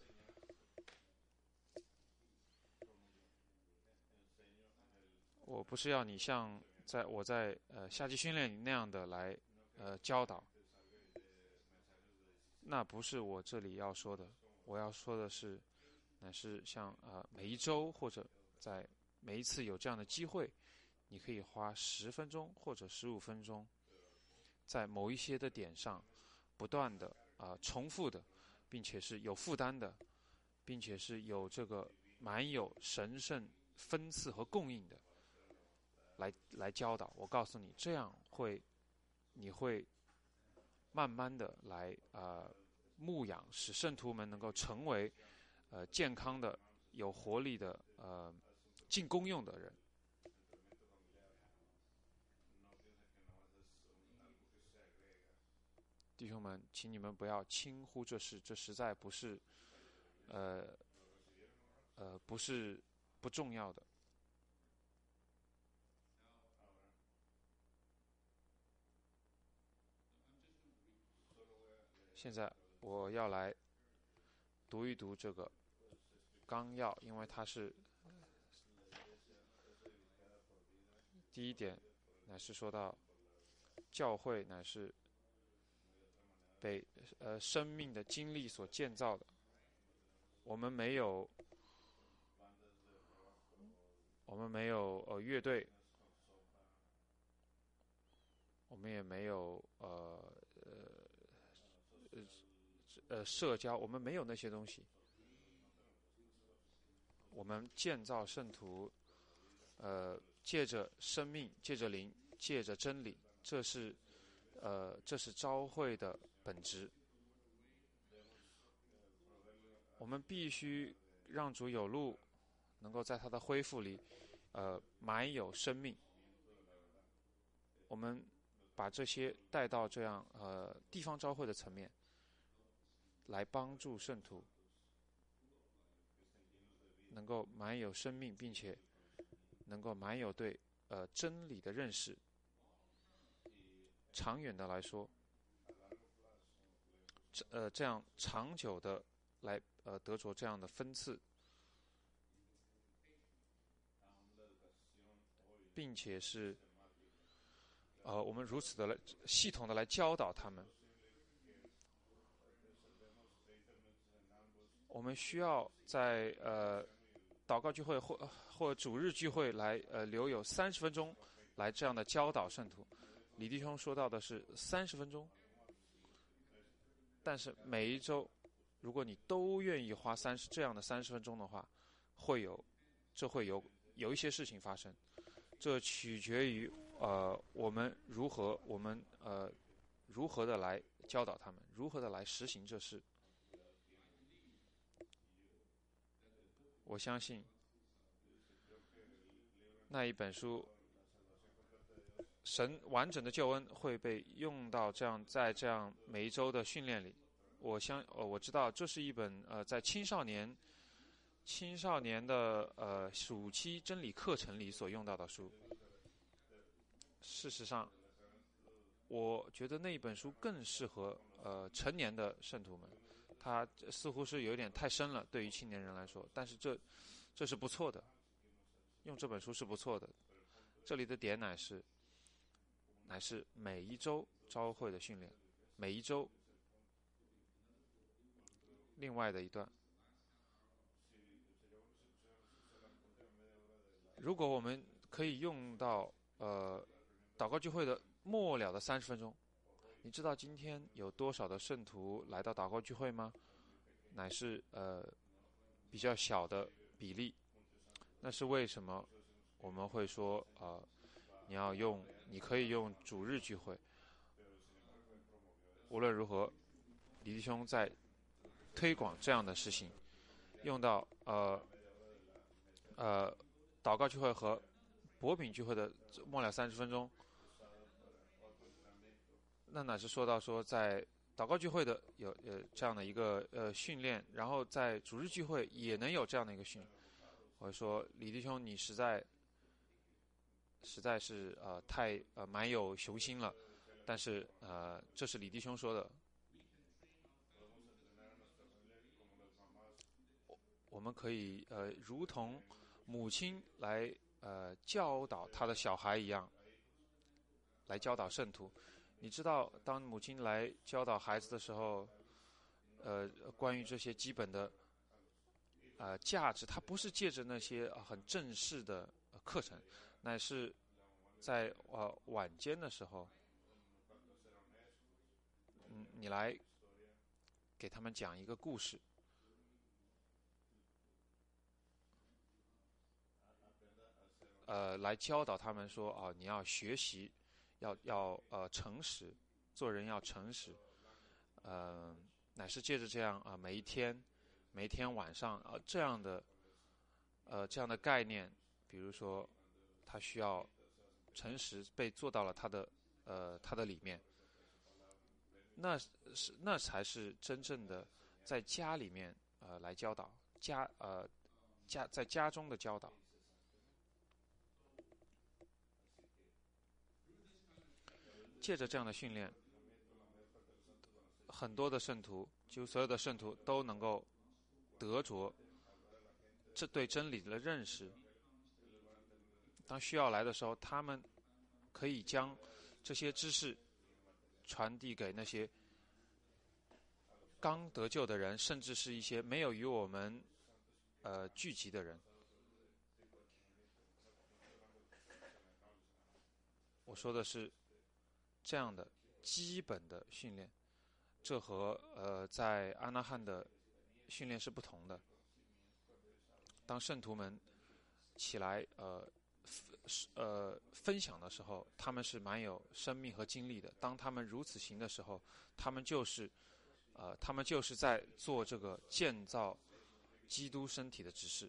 我不是要你像在我在呃夏季训练里那样的来呃教导，那不是我这里要说的。我要说的是， 乃是像啊、呃、每一周或者在每一次有这样的机会，你可以花十分钟或者十五分钟，在某一些的点上，不断的啊、呃、重复的，并且是有负担的，并且是有这个满有神圣分赐和供应的，来来教导。我告诉你，这样会，你会慢慢的来呃牧养，使圣徒们能够成为呃健康的、有活力的、呃尽功用的人。弟兄们，请你们不要轻忽这事，这实在不是，呃，呃，不是不重要的。现在我要来读一读这个纲要，因为它是第一点，乃是说到教会乃是被呃生命的经历所建造的。我们没有，我们没有呃乐队，我们也没有呃呃呃呃社交，我们没有那些东西。我们建造圣徒，呃，借着生命，借着灵，借着真理，这是呃这是召会的本质。我们必须让主有路，能够在他的恢复里，呃，满有生命。我们把这些带到这样呃地方召会的层面，来帮助圣徒能够满有生命，并且能够满有对呃真理的认识。长远的来说，呃，这样长久的来呃得着这样的分次，并且是呃我们如此的来系统的来教导他们。我们需要在呃祷告聚会或或主日聚会来呃留有三十分钟来这样的教导圣徒。李弟兄说到的是三十分钟，但是每一周，如果你都愿意花三十这样的三十分钟的话，会有这会有有一些事情发生。这取决于呃我们如何我们呃如何的来教导他们，如何的来实行这事。我相信那一本书神完整的救恩会被用到这样在这样每一周的训练里。我相呃我知道这是一本呃在青少年青少年的呃暑期真理课程里所用到的书。事实上，我觉得那一本书更适合呃成年的圣徒们。它似乎是有点太深了，对于青年人来说，但是这这是不错的，用这本书是不错的。这里的点乃是乃是每一周召会的训练，每一周。另外的一段，如果我们可以用到呃祷告聚会的末了的三十分钟，你知道今天有多少的圣徒来到祷告聚会吗？乃是呃比较小的比例。那是为什么我们会说呃你要用你可以用主日聚会。无论如何，李弟兄在推广这样的事情，用到呃呃祷告聚会和薄饼聚会的末了三十分钟。那乃是说到说在祷告聚会的有呃这样的一个呃训练，然后在主日聚会也能有这样的一个训练。我说李弟兄，你实在实在是呃太呃蛮有雄心了，但是呃这是李弟兄说的。我们可以呃如同母亲来呃教导她的小孩一样，来教导圣徒。你知道，当母亲来教导孩子的时候，呃，关于这些基本的呃价值，它不是借着那些、呃、很正式的、呃、课程，乃是在呃晚间的时候，嗯，你来给他们讲一个故事，呃，来教导他们说啊、你要学习，要要呃诚实，做人要诚实，呃，乃是借着这样啊、呃每一天，每一天晚上啊、呃这样的呃这样的概念，比如说他需要诚实被做到了他的呃他的里面，那是那才是真正的在家里面呃来教导家呃家在家中的教导。借着这样的训练，很多的圣徒，几乎所有的圣徒都能够得着这对真理的认识。当需要来的时候，他们可以将这些知识传递给那些刚得救的人，甚至是一些没有与我们呃聚集的人。我说的是这样的基本的训练，这和呃在阿那汉的训练是不同的。当圣徒们起来呃呃分享的时候，他们是蛮有生命和精力的。当他们如此行的时候，他们就是呃他们就是在做这个建造基督身体的指示。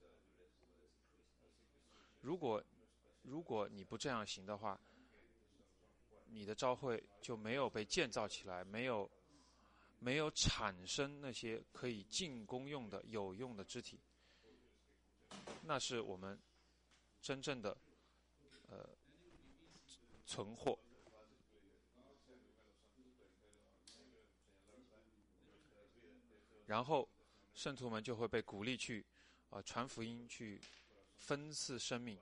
如果如果你不这样行的话，你的教会就没有被建造起来，没有没有产生那些可以进攻用的有用的肢体，那是我们真正的呃存货。然后圣徒们就会被鼓励去呃传福音，去分赐生命。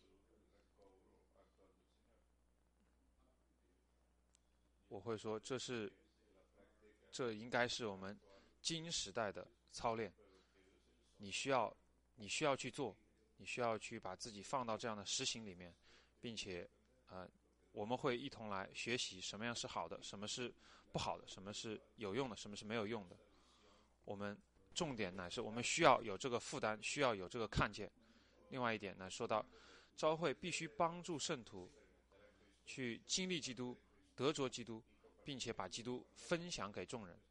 我会说，这是这应该是我们新时代的操练。你需要你需要去做，你需要去把自己放到这样的实行里面，并且呃，我们会一同来学习什么样是好的，什么是不好的，什么是有用的，什么是没有用的。我们重点乃是我们需要有这个负担，需要有这个看见。另外一点呢，说到教会必须帮助圣徒去经历基督，得着基督，并且把基督分享给众人。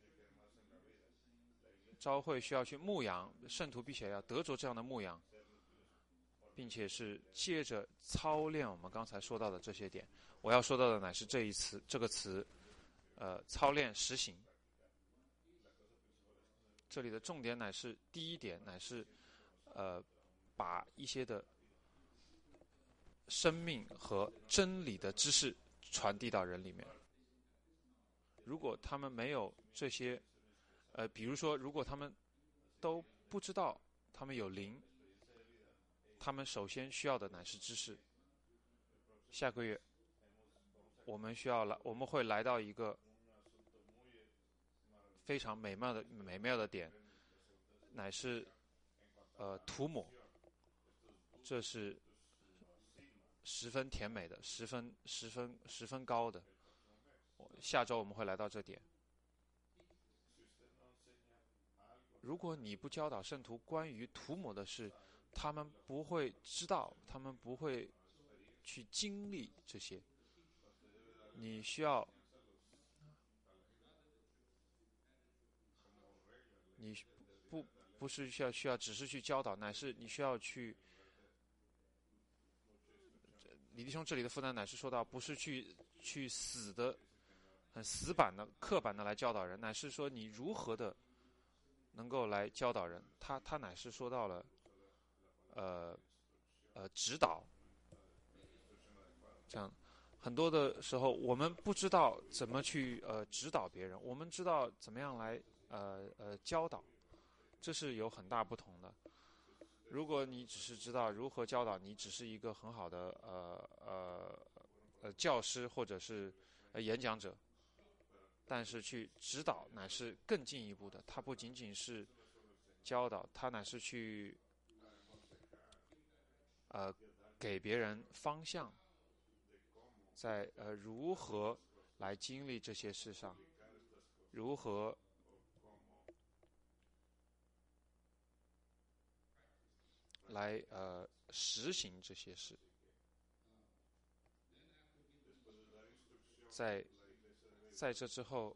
教会需要去牧养圣徒，并且要得着这样的牧养，并且是借着操练我们刚才说到的这些点。我要说到的乃是这一词，这个词，呃，操练实行。这里的重点乃是第一点，乃是呃，把一些的生命和真理的知识传递到人里面。如果他们没有这些，呃，比如说，如果他们都不知道他们有灵，他们首先需要的乃是知识。下个月我们需要来，我们会来到一个非常美妙的美妙的点，乃是呃涂抹，这是十分甜美的，十分十分十分高的。下周我们会来到这点。如果你不教导圣徒关于涂抹的事，他们不会知道，他们不会去经历这些。你需要，你不不是需要需要只是去教导，乃是你需要去。李弟兄这里的负担乃是说到，不是去去死的、很死板的、刻板的来教导人，乃是说你如何的能够来教导人。他他乃是说到了，呃呃指导，这样很多的时候我们不知道怎么去呃指导别人，我们知道怎么样来呃呃教导，这是有很大不同的。如果你只是知道如何教导，你只是一个很好的呃呃呃教师或者是呃演讲者，但是去指导乃是更进一步的。它不仅仅是教导，他乃是去呃给别人方向，在呃如何来经历这些事上，如何来呃实行这些事。在在这之后，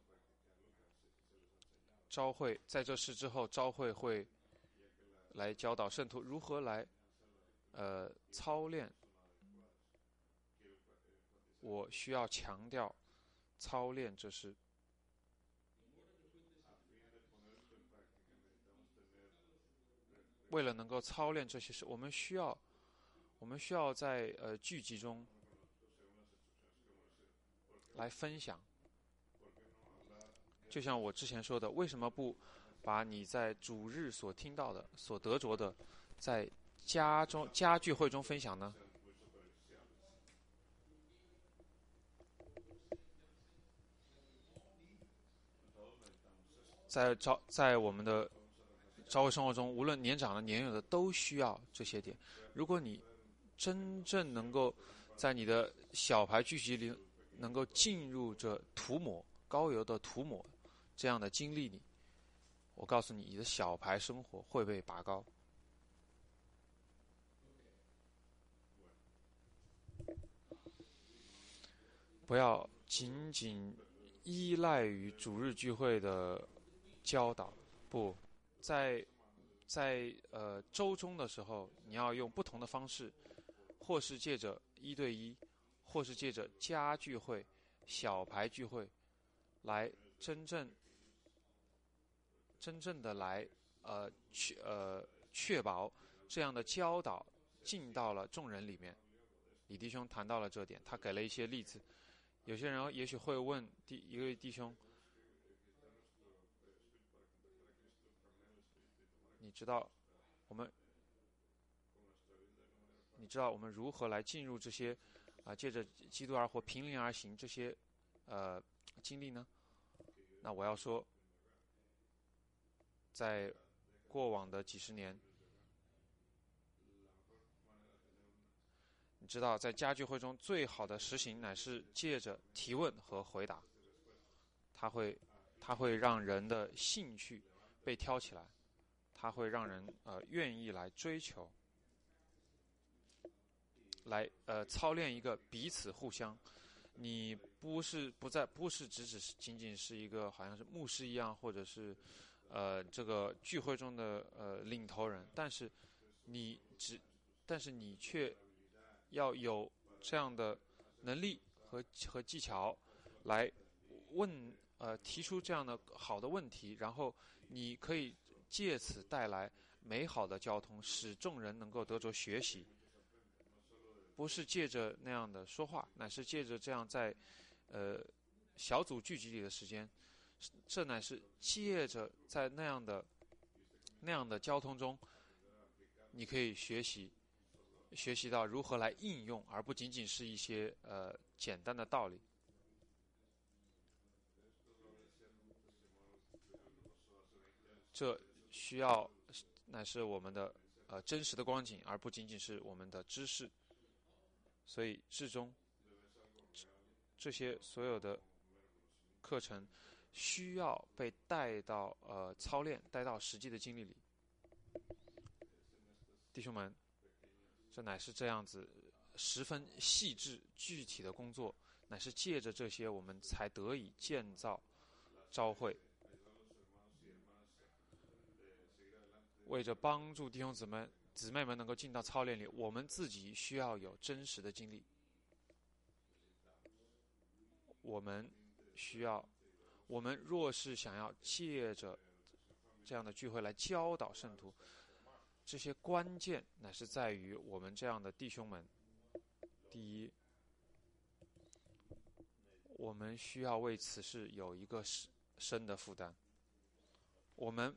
召会在这事之后，召会会来教导圣徒如何来呃操练。我需要强调操练这事。为了能够操练这些事，我们需要我们需要在呃聚集中来分享。就像我之前说的，为什么不把你在主日所听到的、所得着的，在家中家聚会中分享呢？在招在我们的召会生活中，无论年长的、年幼的，都需要这些点。如果你真正能够在你的小牌聚集里能够进入这涂抹膏油的涂抹这样的经历里，我告诉你，你的小牌生活会被拔高。不要仅仅依赖于主日聚会的教导，不，在在呃周中的时候，你要用不同的方式，或是借着一对一，或是借着家聚会、小牌聚会，来真正真正的来呃确呃确保这样的教导进到了众人里面。李弟兄谈到了这点，他给了一些例子。有些人也许会问第一位弟兄，你知道我们你知道我们如何来进入这些啊、呃、借着基督而活、凭灵而行这些呃经历呢？那我要说，在过往的几十年，你知道在家聚会中最好的实行乃是借着提问和回答，它会它会让人的兴趣被挑起来，它会让人呃愿意来追求，来呃操练一个彼此互相。你不是不在不是只只是仅仅是一个好像是牧师一样，或者是呃这个聚会中的呃领头人，但是你只但是你却要有这样的能力和和技巧来问呃提出这样的好的问题，然后你可以借此带来美好的交通，使众人能够得着学习。不是借着那样的说话，乃是借着这样在呃小组聚集里的时间，这乃是借着在那样的那样的交通中，你可以学习学习到如何来应用，而不仅仅是一些呃简单的道理。这需要乃是我们的呃真实的光景，而不仅仅是我们的知识。所以至终这些所有的课程需要被带到呃操练，带到实际的经历里。弟兄们，这乃是这样子十分细致具体的工作，乃是借着这些我们才得以建造召会。为着帮助弟兄姊妹姊妹们能够进到操练里，我们自己需要有真实的经历。我们需要，我们若是想要借着这样的聚会来教导圣徒，这些关键乃是在于我们这样的弟兄们。第一，我们需要为此事有一个深的负担。我们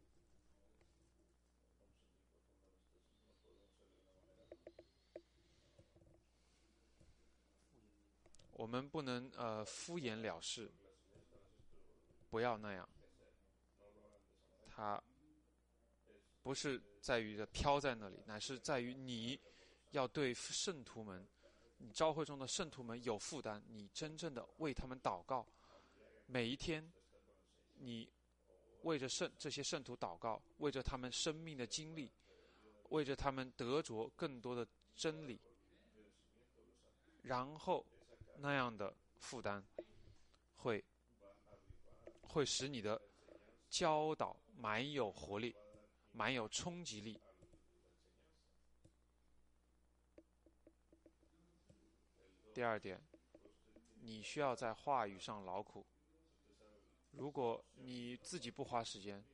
我们不能呃敷衍了事，不要那样。他不是在于的飘在那里，乃是在于你要对圣徒们，你教会中的圣徒们有负担，你真正的为他们祷告，每一天你为着圣这些圣徒祷告，为着他们生命的经历，为着他们得着更多的真理，然后那样的负担会会使你的教导蛮有活力，蛮有冲击力。第二点，你需要在话语上劳苦。如果你自己不花时间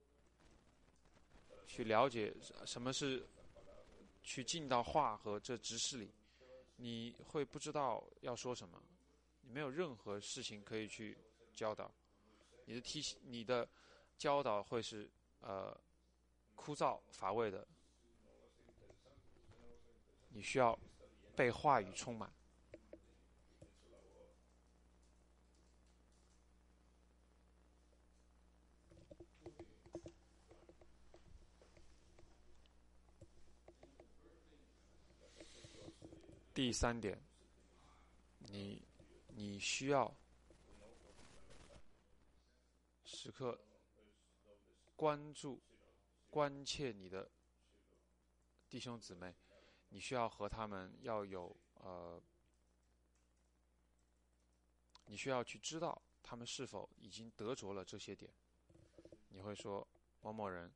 去了解什么是去进到话和这执事里，你会不知道要说什么，你没有任何事情可以去教导，你的提你的教导会是呃枯燥乏味的。你需要被话语充满。第三点，你你需要时刻关注、关切你的弟兄姊妹，你需要和他们要有呃，你需要去知道他们是否已经得着了这些点。你会说某某人，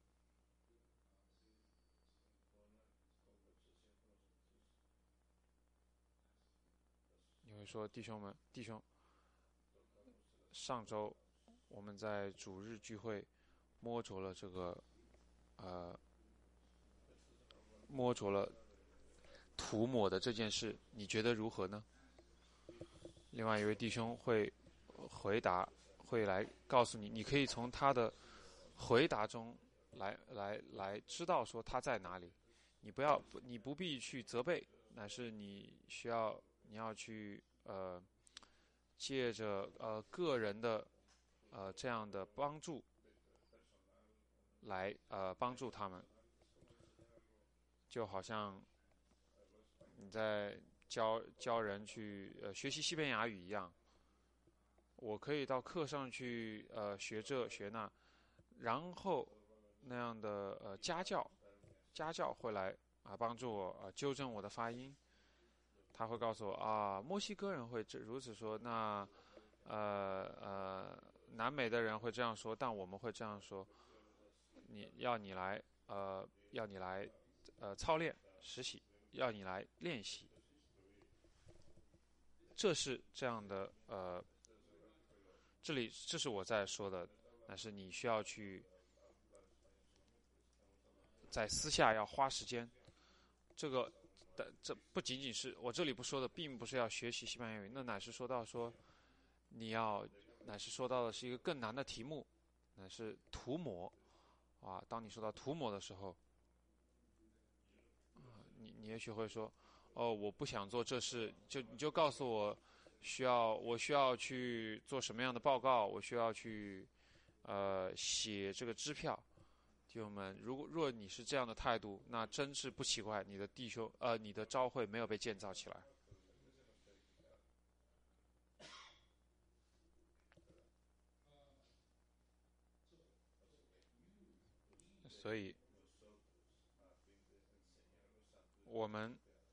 你会说弟兄们，弟兄，上周我们在主日聚会摸着了这个呃，摸着了涂抹的这件事，你觉得如何呢？另外一位弟兄会回答，会来告诉你，你可以从他的回答中来来来知道说他在哪里。你不要，你不必去责备，乃是你需要你要去呃，借着呃个人的呃这样的帮助来呃帮助他们，就好像你在教教人去呃学习西班牙语一样。我可以到课上去呃学这学那，然后那样的呃家教家教会来啊帮助我啊纠正我的发音。他会告诉我啊，墨西哥人会这如此说，那呃呃南美的人会这样说，但我们会这样说。你要你来呃要你来呃操练实习，要你来练习。这是这样的呃，这里这是我在说的，但是你需要去在私下要花时间。这个的这不仅仅是我这里不说的，并不是要学习西班牙语，那乃是说到说你要乃是说到的是一个更难的题目，乃是涂抹啊。当你说到涂抹的时候，啊，你你也许会说，哦，我不想做这事，就你就告诉我需要我需要去做什么样的报告，我需要去呃写这个支票。弟兄们，如果若你是这样的态度，那真是不奇怪，你的弟兄呃，你的召会没有被建造起来。所以，我们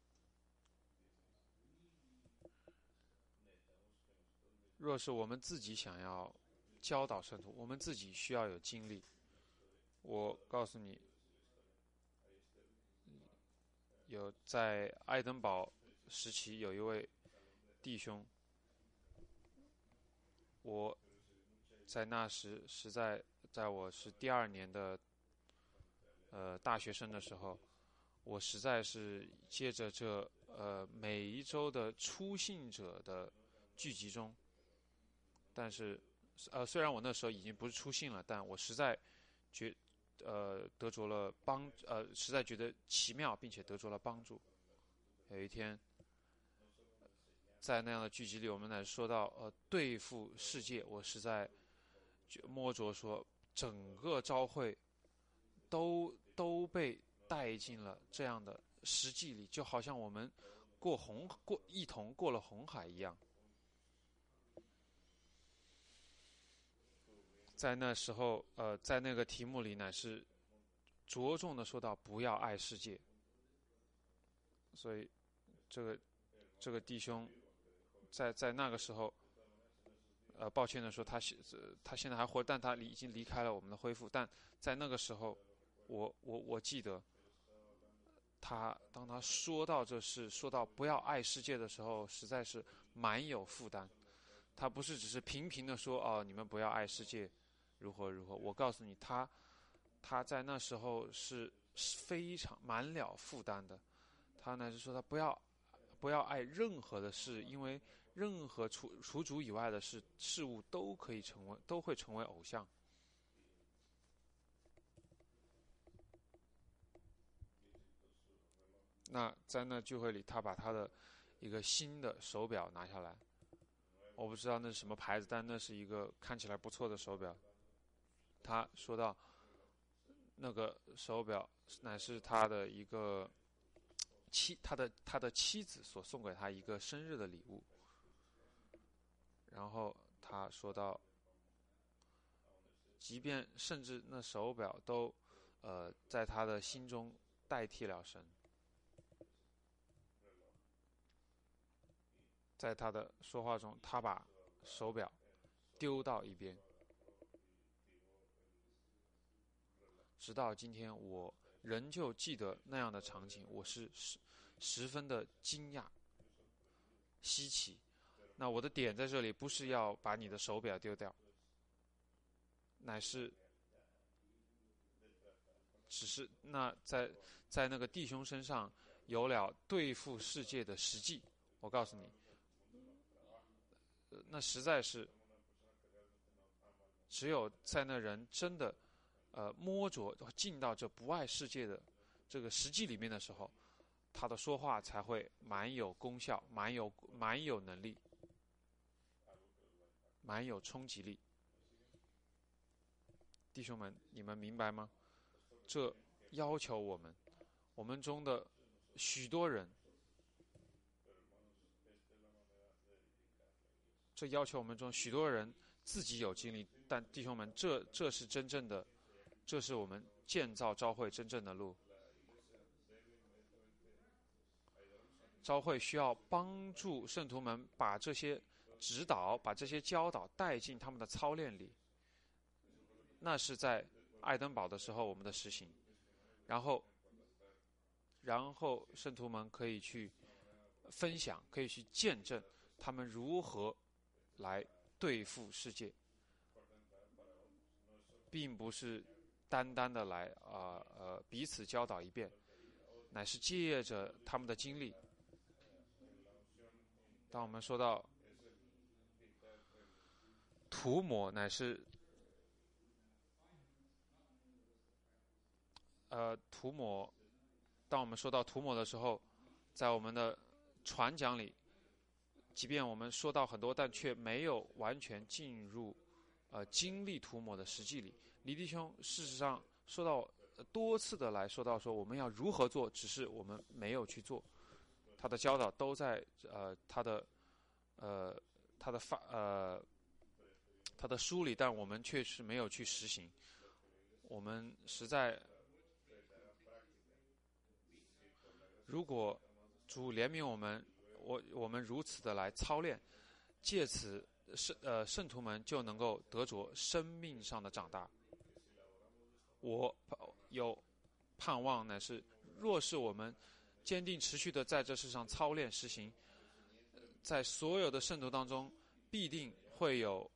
若是我们自己想要教导圣徒，我们自己需要有精力。我告诉你，有在爱登堡时期有一位弟兄，我在那时实在在我是第二年的呃大学生的时候，我实在是借着这呃每一周的初信者的聚集中，但是呃虽然我那时候已经不是初信了，但我实在觉呃得着了帮呃实在觉得奇妙，并且得着了帮助。有一天，在那样的聚集里，我们乃说到呃对付世界，我实在摸着说整个召会都都被带进了这样的实际里，就好像我们过红过一同过了红海一样。在那时候，呃，在那个题目里乃是着重的说到不要爱世界，所以这个这个弟兄在在那个时候，呃，抱歉的说他他现在还活，但他已经离开了我们的恢复。但在那个时候，我我我记得他当他说到这事，说到不要爱世界的时候，实在是蛮有负担。他不是只是平平的说哦，你们不要爱世界，如何如何。我告诉你，他他在那时候是非常满了负担的。他乃是说他不要不要爱任何的事，因为任何除除主以外的事事物都可以成为都会成为偶像。那在那聚会里，他把他的一个新的手表拿下来，我不知道那是什么牌子，但那是一个看起来不错的手表。他说到那个手表乃是他的一个妻他的他的妻子所送给他一个生日的礼物。然后他说到，即便甚至那手表都呃在他的心中代替了神。在他的说话中，他把手表丢到一边。直到今天，我仍旧记得那样的场景，我是十十分的惊讶、稀奇。那我的点在这里，不是要把你的手表丢掉，乃是只是那在在那个弟兄身上有了对付世界的实际。我告诉你，那实在是只有在那人真的呃摸着进到这不爱世界的这个实际里面的时候，他的说话才会蛮有功效，蛮有蛮有能力，蛮有冲击力。弟兄们，你们明白吗？这要求我们，我们中的许多人，这要求我们中许多人自己有经历，但弟兄们，这这是真正的，这是我们建造召会真正的路。召会需要帮助圣徒们把这些指导、把这些教导带进他们的操练里。那是在爱登堡的时候我们的实行，然后，然后圣徒们可以去分享，可以去见证他们如何来对付世界，并不是单单的来啊 呃, 呃彼此教导一遍，乃是借着他们的经历。当我们说到涂抹，乃是呃涂抹。当我们说到涂抹的时候，在我们的传讲里，即便我们说到很多，但却没有完全进入呃经历涂抹的实际里。李弟兄事实上说到、呃、多次的来说到说我们要如何做，只是我们没有去做。他的教导都在呃他的呃他的发呃他的书里，但我们确实没有去实行。我们实在，如果主怜悯我们，我我们如此的来操练，借此圣呃圣徒们就能够得着生命上的长大。我有盼望乃是，若是我们坚定持续的在这世上操练实行，在所有的圣徒当中，必定会有，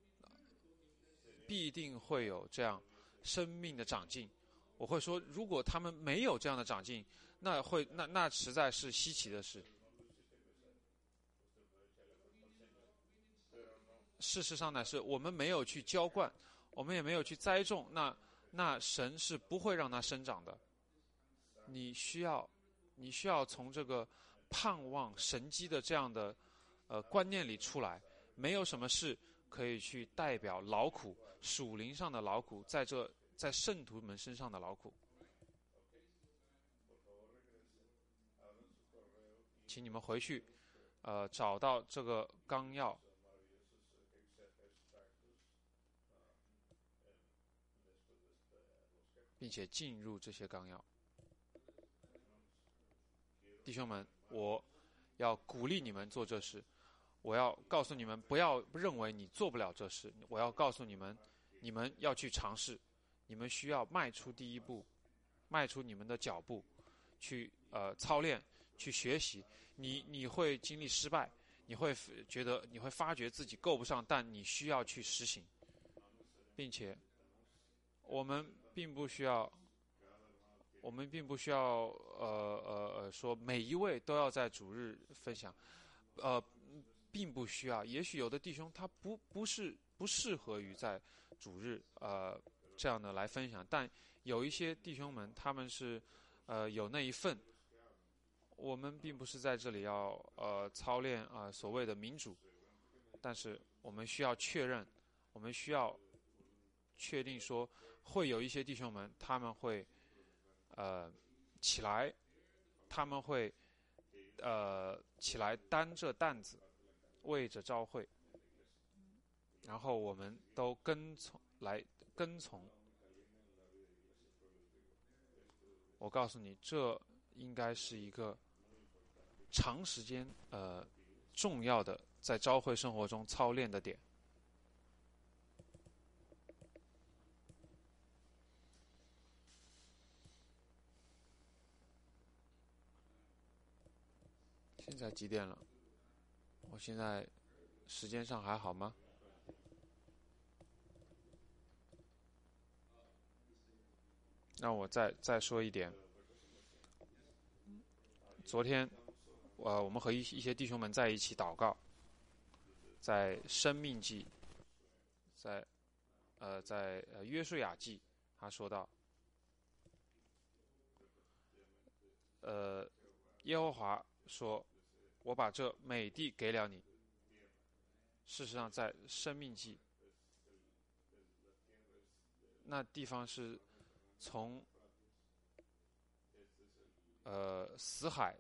必定会有这样生命的长进。我会说，如果他们没有这样的长进，那会那那实在是稀奇的事。事实上呢，是我们没有去浇灌，我们也没有去栽种，那那神是不会让它生长的。你需要，你需要从这个盼望神迹的这样的呃观念里出来。没有什么事可以去代表劳苦，属灵上的劳苦，在这在圣徒们身上的劳苦。请你们回去，呃，找到这个纲要，并且进入这些纲要。弟兄们，我要鼓励你们做这事，我要告诉你们，不要认为你做不了这事，我要告诉你们，你们要去尝试，你们需要迈出第一步，迈出你们的脚步，去呃操练，去学习。你你会经历失败，你会觉得你会发觉自己够不上，但你需要去实行，并且我们并不需要，我们并不需要呃呃呃说每一位都要在主日分享，呃，并不需要。也许有的弟兄他不不是不适合于在主日呃这样的来分享，但有一些弟兄们他们是呃有那一份。我们并不是在这里要呃操练啊、呃、所谓的民主，但是我们需要确认，我们需要确定说，会有一些弟兄们他们会呃起来，他们会呃起来担着担子，为着召会，然后我们都跟从来跟从。我告诉你，这应该是一个长时间呃重要的在召会生活中操练的点。现在几点了？我现在时间上还好吗？让我再再说一点。昨天，呃，我们和一一些弟兄们在一起祷告，在生命记，在呃在呃约书亚记，他说到，呃，耶和华说，我把这美地给了你。事实上，在生命记那地方是从呃死海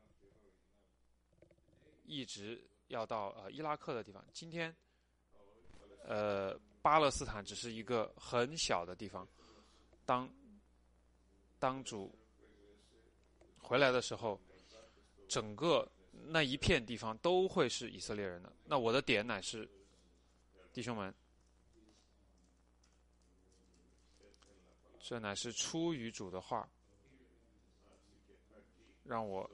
一直要到呃伊拉克的地方。今天呃巴勒斯坦只是一个很小的地方。当当主回来的时候，整个那一片地方都会是以色列人的。那我的点乃是，弟兄们，这乃是出于主的话，让我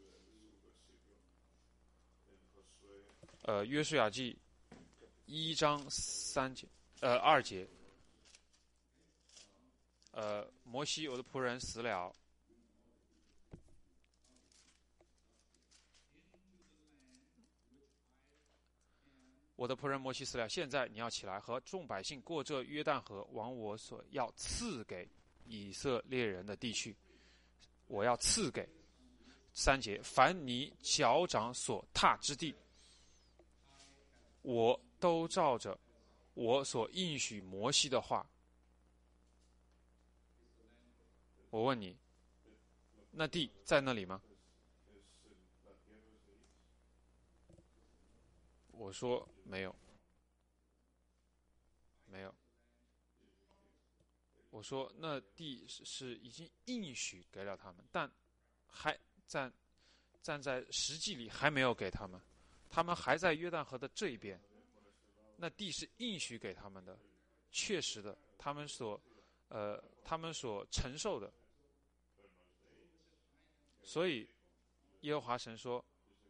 呃约书亚记一章三节呃二节，呃摩西我的仆人死了，我的仆人摩西死了，现在你要起来，和众百姓过这约旦河，往我所要赐给以色列人的地区。我要赐给三节，凡你脚掌所踏之地，我都照着我所应许摩西的话。我问你，那地在那里吗？我说没有，没有。我说那地是是已经应许给了他们，但还站站在实际里还没有给他们，他们还在约旦河的这一边。那地是应许给他们的，确实的，他们所呃他们所承受的。所以耶和华神说，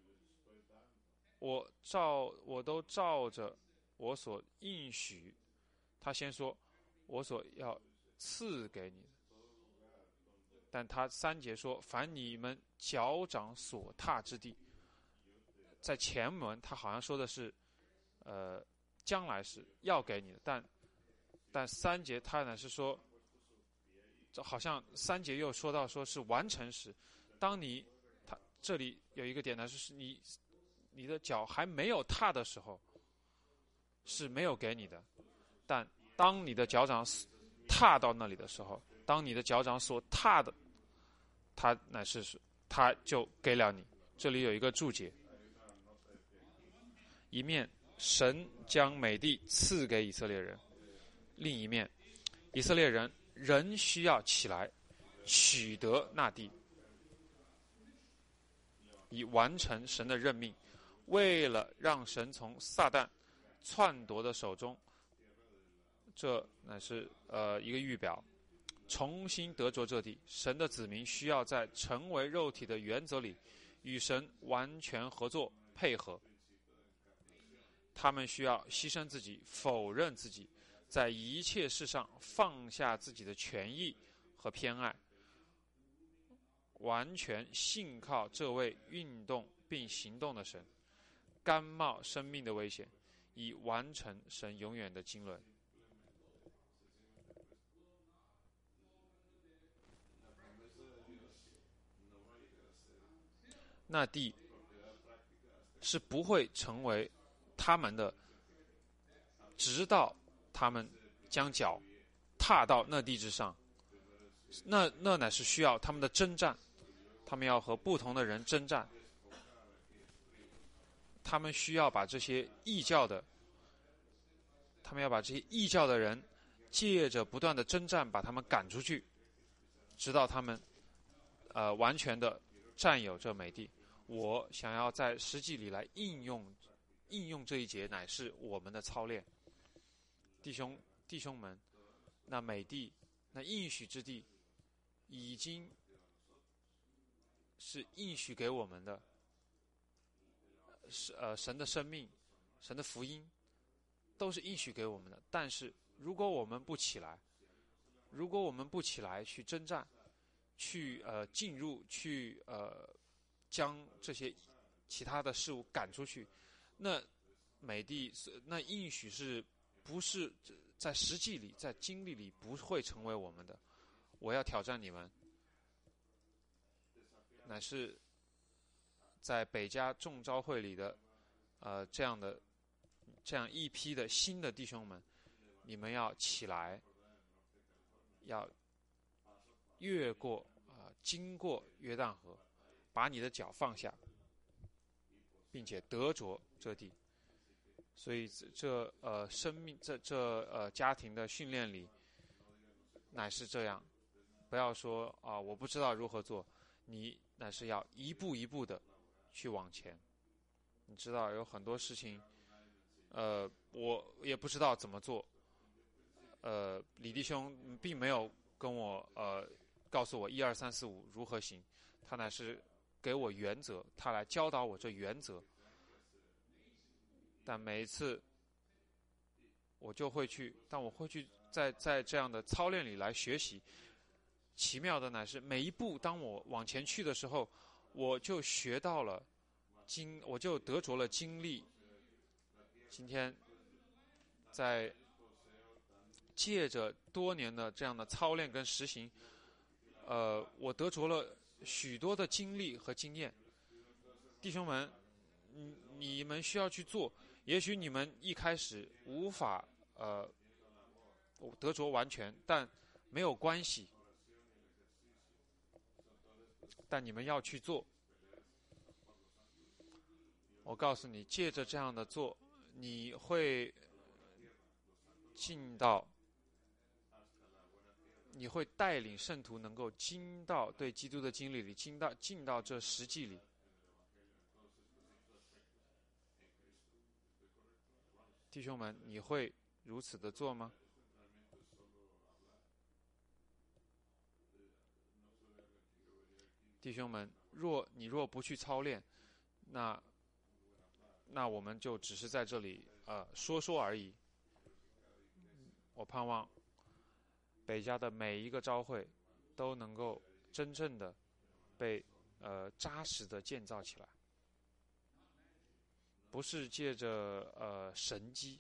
我照我都照着我所应许。他先说我所要赐给你的，但他三节说，凡你们脚掌所踏之地。在前文他好像说的是呃将来是要给你的，但但三节他呢是说，这好像三节又说到说是完成时，当你他这里有一个点呢，就是你你的脚还没有踏的时候是没有给你的，但当你的脚掌踏到那里的时候，当你的脚掌所踏的，他乃是他就给了你。这里有一个注解：一面神将美地赐给以色列人，另一面以色列人仍需要起来取得那地，以完成神的任命。为了让神从撒旦篡夺的手中，这乃是呃一个预表，重新得着这地。神的子民需要在成为肉体的原则里与神完全合作配合，他们需要牺牲自己，否认自己，在一切事上放下自己的权益和偏爱，完全信靠这位运动并行动的神，甘冒生命的危险，以完成神永远的经纶。那地是不会成为他们的，直到他们将脚踏到那地之上。那那乃是需要他们的征战，他们要和不同的人征战，他们需要把这些异教的，他们要把这些异教的人借着不断的征战把他们赶出去，直到他们呃完全的占有这美地。我想要在实际里来应用应用这一节，乃是我们的操练。弟兄弟兄们，那美地，那应许之地，已经是应许给我们的，是呃神的生命、神的福音，都是应许给我们的。但是如果我们不起来，如果我们不起来去征战，去呃进入，去呃将这些其他的事物赶出去，那美地那应许是不是在实际里，在经历里不会成为我们的。我要挑战你们，乃是在北加众召会里的呃这样的这样一批的新的弟兄们，你们要起来，要越过啊、呃、经过约旦河，把你的脚放下，并且得着这地。所以这这呃生命这这呃家庭的训练里，乃是这样。不要说啊、呃、我不知道如何做，你乃是要一步一步的去往前。你知道有很多事情，呃，我也不知道怎么做。呃，李弟兄并没有跟我呃告诉我一二三四五如何行，他乃是给我原则，他来教导我这原则。但每一次我就会去，但我会去在在这样的操练里来学习。奇妙的乃是每一步，当我往前去的时候，我就学到了经，我就得着了经历。今天在借着多年的这样的操练跟实行，呃，我得着了许多的经历和经验。弟兄们，你你们需要去做。也许你们一开始无法呃得着完全，但没有关系。但你们要去做。我告诉你，借着这样的做，你会进到，你会带领圣徒能够进到对基督的经历里，进到进到这实际里。弟兄们，你会如此的做吗？弟兄们，若你若不去操练，那那我们就只是在这里呃说说而已。我盼望北加的每一个召会都能够真正的被呃扎实的建造起来，不是借着呃神机，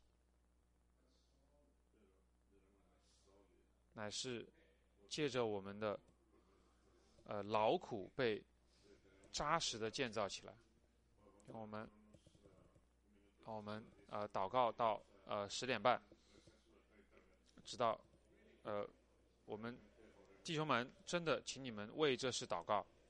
乃是借着我们的呃劳苦被扎实的建造起来。我们我们呃祷告到呃十点半，直到呃我们弟兄们真的，请你们为这事祷告。